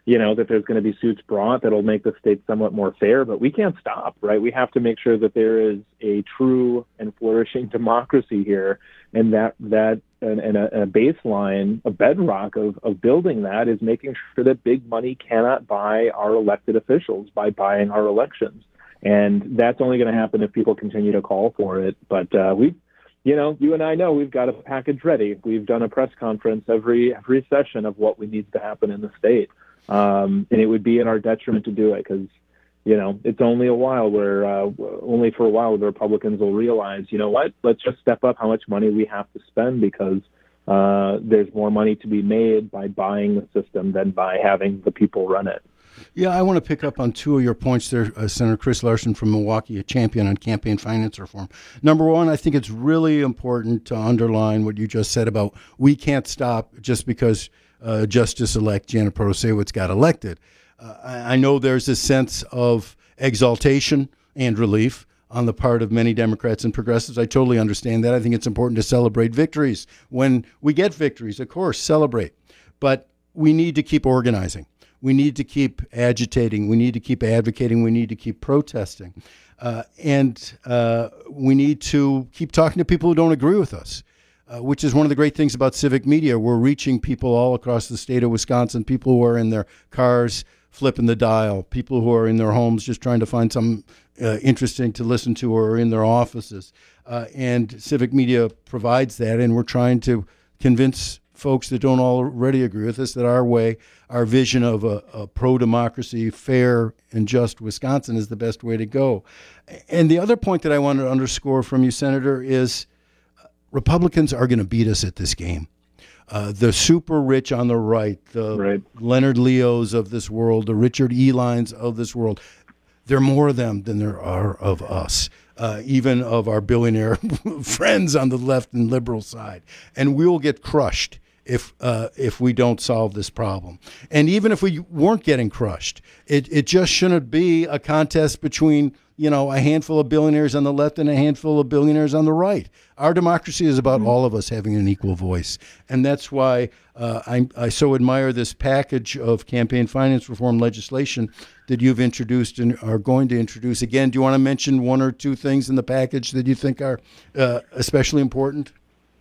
you know, that there's going to be suits brought that'll make the state somewhat more fair, but we can't stop, right? We have to make sure that there is a true and flourishing democracy here, and that that and, and a, a baseline, a bedrock of, of building that is making sure that big money cannot buy our elected officials by buying our elections. And that's only going to happen if people continue to call for it. But uh, we, you know, you and I know we've got a package ready. We've done a press conference every every session of what we needs to happen in the state. Um, and it would be in our detriment to do it because, you know, it's only a while where, uh, only for a while the Republicans will realize, you know what, let's just step up how much money we have to spend because uh, there's more money to be made by buying the system than by having the people run it. Yeah, I want to pick up on two of your points there, uh, Senator Chris Larson from Milwaukee, a champion on campaign finance reform. Number one, I think it's really important to underline what you just said about we can't stop just because uh, Justice-elect Janet Protasiewicz got elected. Uh, I, I know there's a sense of exaltation and relief on the part of many Democrats and progressives. I totally understand that. I think it's important to celebrate victories. When we get victories, of course, celebrate. But we need to keep organizing. We need to keep agitating. We need to keep advocating. We need to keep protesting. Uh, and uh, we need to keep talking to people who don't agree with us, uh, which is one of the great things about civic media. We're reaching people all across the state of Wisconsin, people who are in their cars flipping the dial, people who are in their homes just trying to find something uh, interesting to listen to or in their offices. Uh, and civic media provides that, and we're trying to convince folks that don't already agree with us that our way, our vision of a, a pro-democracy, fair and just Wisconsin is the best way to go. And the other point that I want to underscore from you, Senator, is Republicans are going to beat us at this game. Uh, the super rich on the right, the right. Leonard Leos of this world, the Richard Elines of this world, there are more of them than there are of us. Uh, even of our billionaire friends on the left and liberal side. And we will get crushed if uh, if we don't solve this problem. And even if we weren't getting crushed, it, it just shouldn't be a contest between, you know, a handful of billionaires on the left and a handful of billionaires on the right. Our democracy is about all of us having an equal voice. And that's why uh, I, I so admire this package of campaign finance reform legislation that you've introduced and are going to introduce. Again, do you want to mention one or two things in the package that you think are uh, especially important?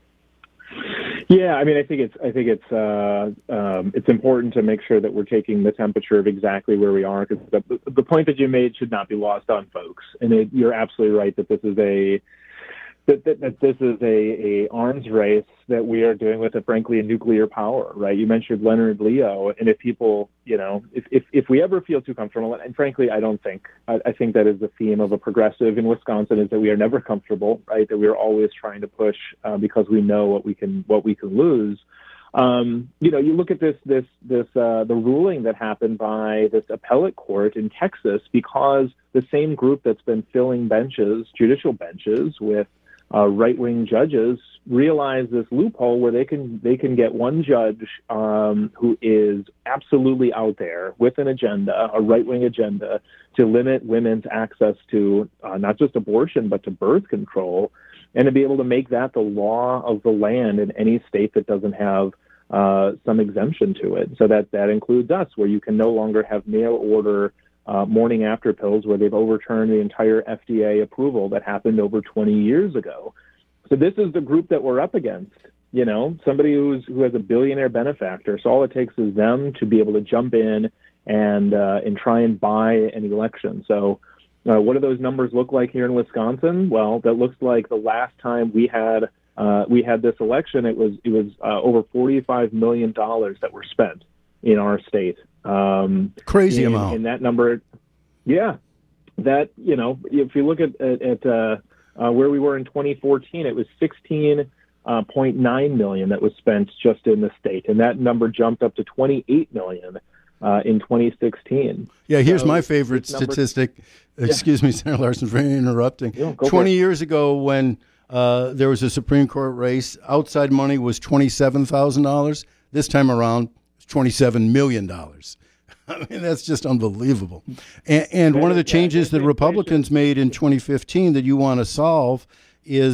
Yeah, I mean, I think it's I think it's uh, um, it's important to make sure that we're taking the temperature of exactly where we are, because the, the point that you made should not be lost on folks. And it, you're absolutely right that this is a that, that, that this is a, a arms race that we are doing with, a, frankly, a nuclear power. Right? You mentioned Leonard Leo, and if people, you know, if if, if we ever feel too comfortable, and frankly, I don't think I, I think that is the theme of a progressive in Wisconsin, is that we are never comfortable, right? That we are always trying to push uh, because we know what we can what we can lose. Um, you know, you look at this this this uh, the ruling that happened by this appellate court in Texas, because the same group that's been filling benches, judicial benches, with uh, right-wing judges realize this loophole where they can they can get one judge um, who is absolutely out there with an agenda, a right-wing agenda, to limit women's access to uh, not just abortion but to birth control, and to be able to make that the law of the land in any state that doesn't have uh, some exemption to it. So that that includes us, where you can no longer have mail order Uh, morning after pills, where they've overturned the entire F D A approval that happened over twenty years ago. So this is the group that we're up against, you know, somebody who's who has a billionaire benefactor. So all it takes is them to be able to jump in and uh, and try and buy an election. So uh, what do those numbers look like here in Wisconsin? Well, that looks like the last time we had uh, we had this election, it was it was uh, over forty-five million dollars that were spent in our state. Um, Crazy and, amount. And that number, yeah, that, you know, if you look at, at, at uh, uh, where we were in twenty fourteen, it was sixteen point nine million that was spent just in the state. And that number jumped up to twenty-eight million uh, in twenty sixteen. Yeah, here's so my favorite number, statistic. Excuse yeah. me, Senator Larson, for interrupting. Yeah, twenty years ago, when uh, there was a Supreme Court race, outside money was twenty-seven thousand dollars. This time around, twenty-seven million dollars. I mean, that's just unbelievable. And, and one of the changes that Republicans made in twenty fifteen that you want to solve is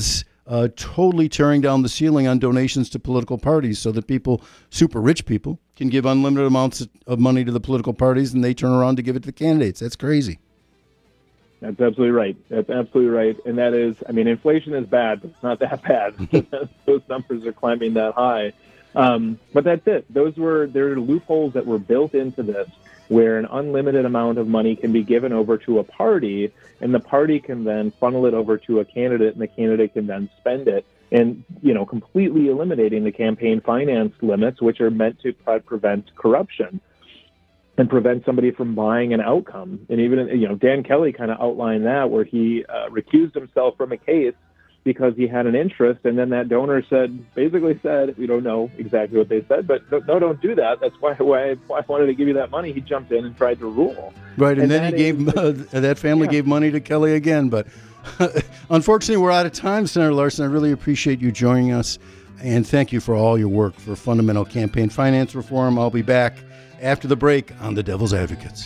uh, totally tearing down the ceiling on donations to political parties so that people, super rich people, can give unlimited amounts of money to the political parties and they turn around to give it to the candidates. That's crazy. That's absolutely right. That's absolutely right. And that is, I mean, inflation is bad, but it's not that bad. Those numbers are climbing that high. Um, but that's it. Those were, there are loopholes that were built into this where an unlimited amount of money can be given over to a party, and the party can then funnel it over to a candidate, and the candidate can then spend it. And, you know, completely eliminating the campaign finance limits, which are meant to prevent corruption and prevent somebody from buying an outcome. And even, you know, Dan Kelly kind of outlined that, where he uh, recused himself from a case because he had an interest, and then that donor said, basically said, we don't know exactly what they said, but no, don't do that. That's why, why, why I wanted to give you that money. He jumped in and tried to rule. Right, and, and then he gave, is, uh, that family yeah. gave money to Kelly again. But unfortunately, we're out of time, Senator Larson. I really appreciate you joining us, and thank you for all your work for fundamental campaign finance reform. I'll be back after the break on The Devil's Advocates.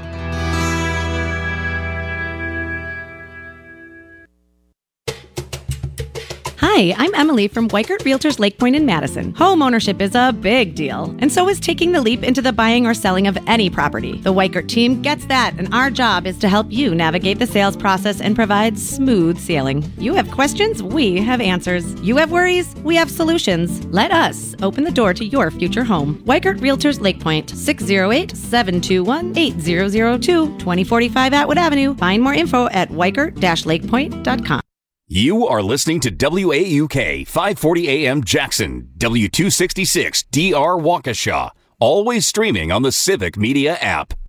Hi, I'm Emily from Weikert Realtors Lake Point in Madison. Home ownership is a big deal, and so is taking the leap into the buying or selling of any property. The Weikert team gets that, and our job is to help you navigate the sales process and provide smooth sailing. You have questions, we have answers. You have worries, we have solutions. Let us open the door to your future home. Weikert Realtors Lake Point, six oh eight, seven two one, eight zero zero two, twenty forty-five Atwood Avenue. Find more info at weikert dash lake point dot com. You are listening to W A U K five forty A M Jackson, W two sixty-six D R Waukesha, always streaming on the Civic Media app.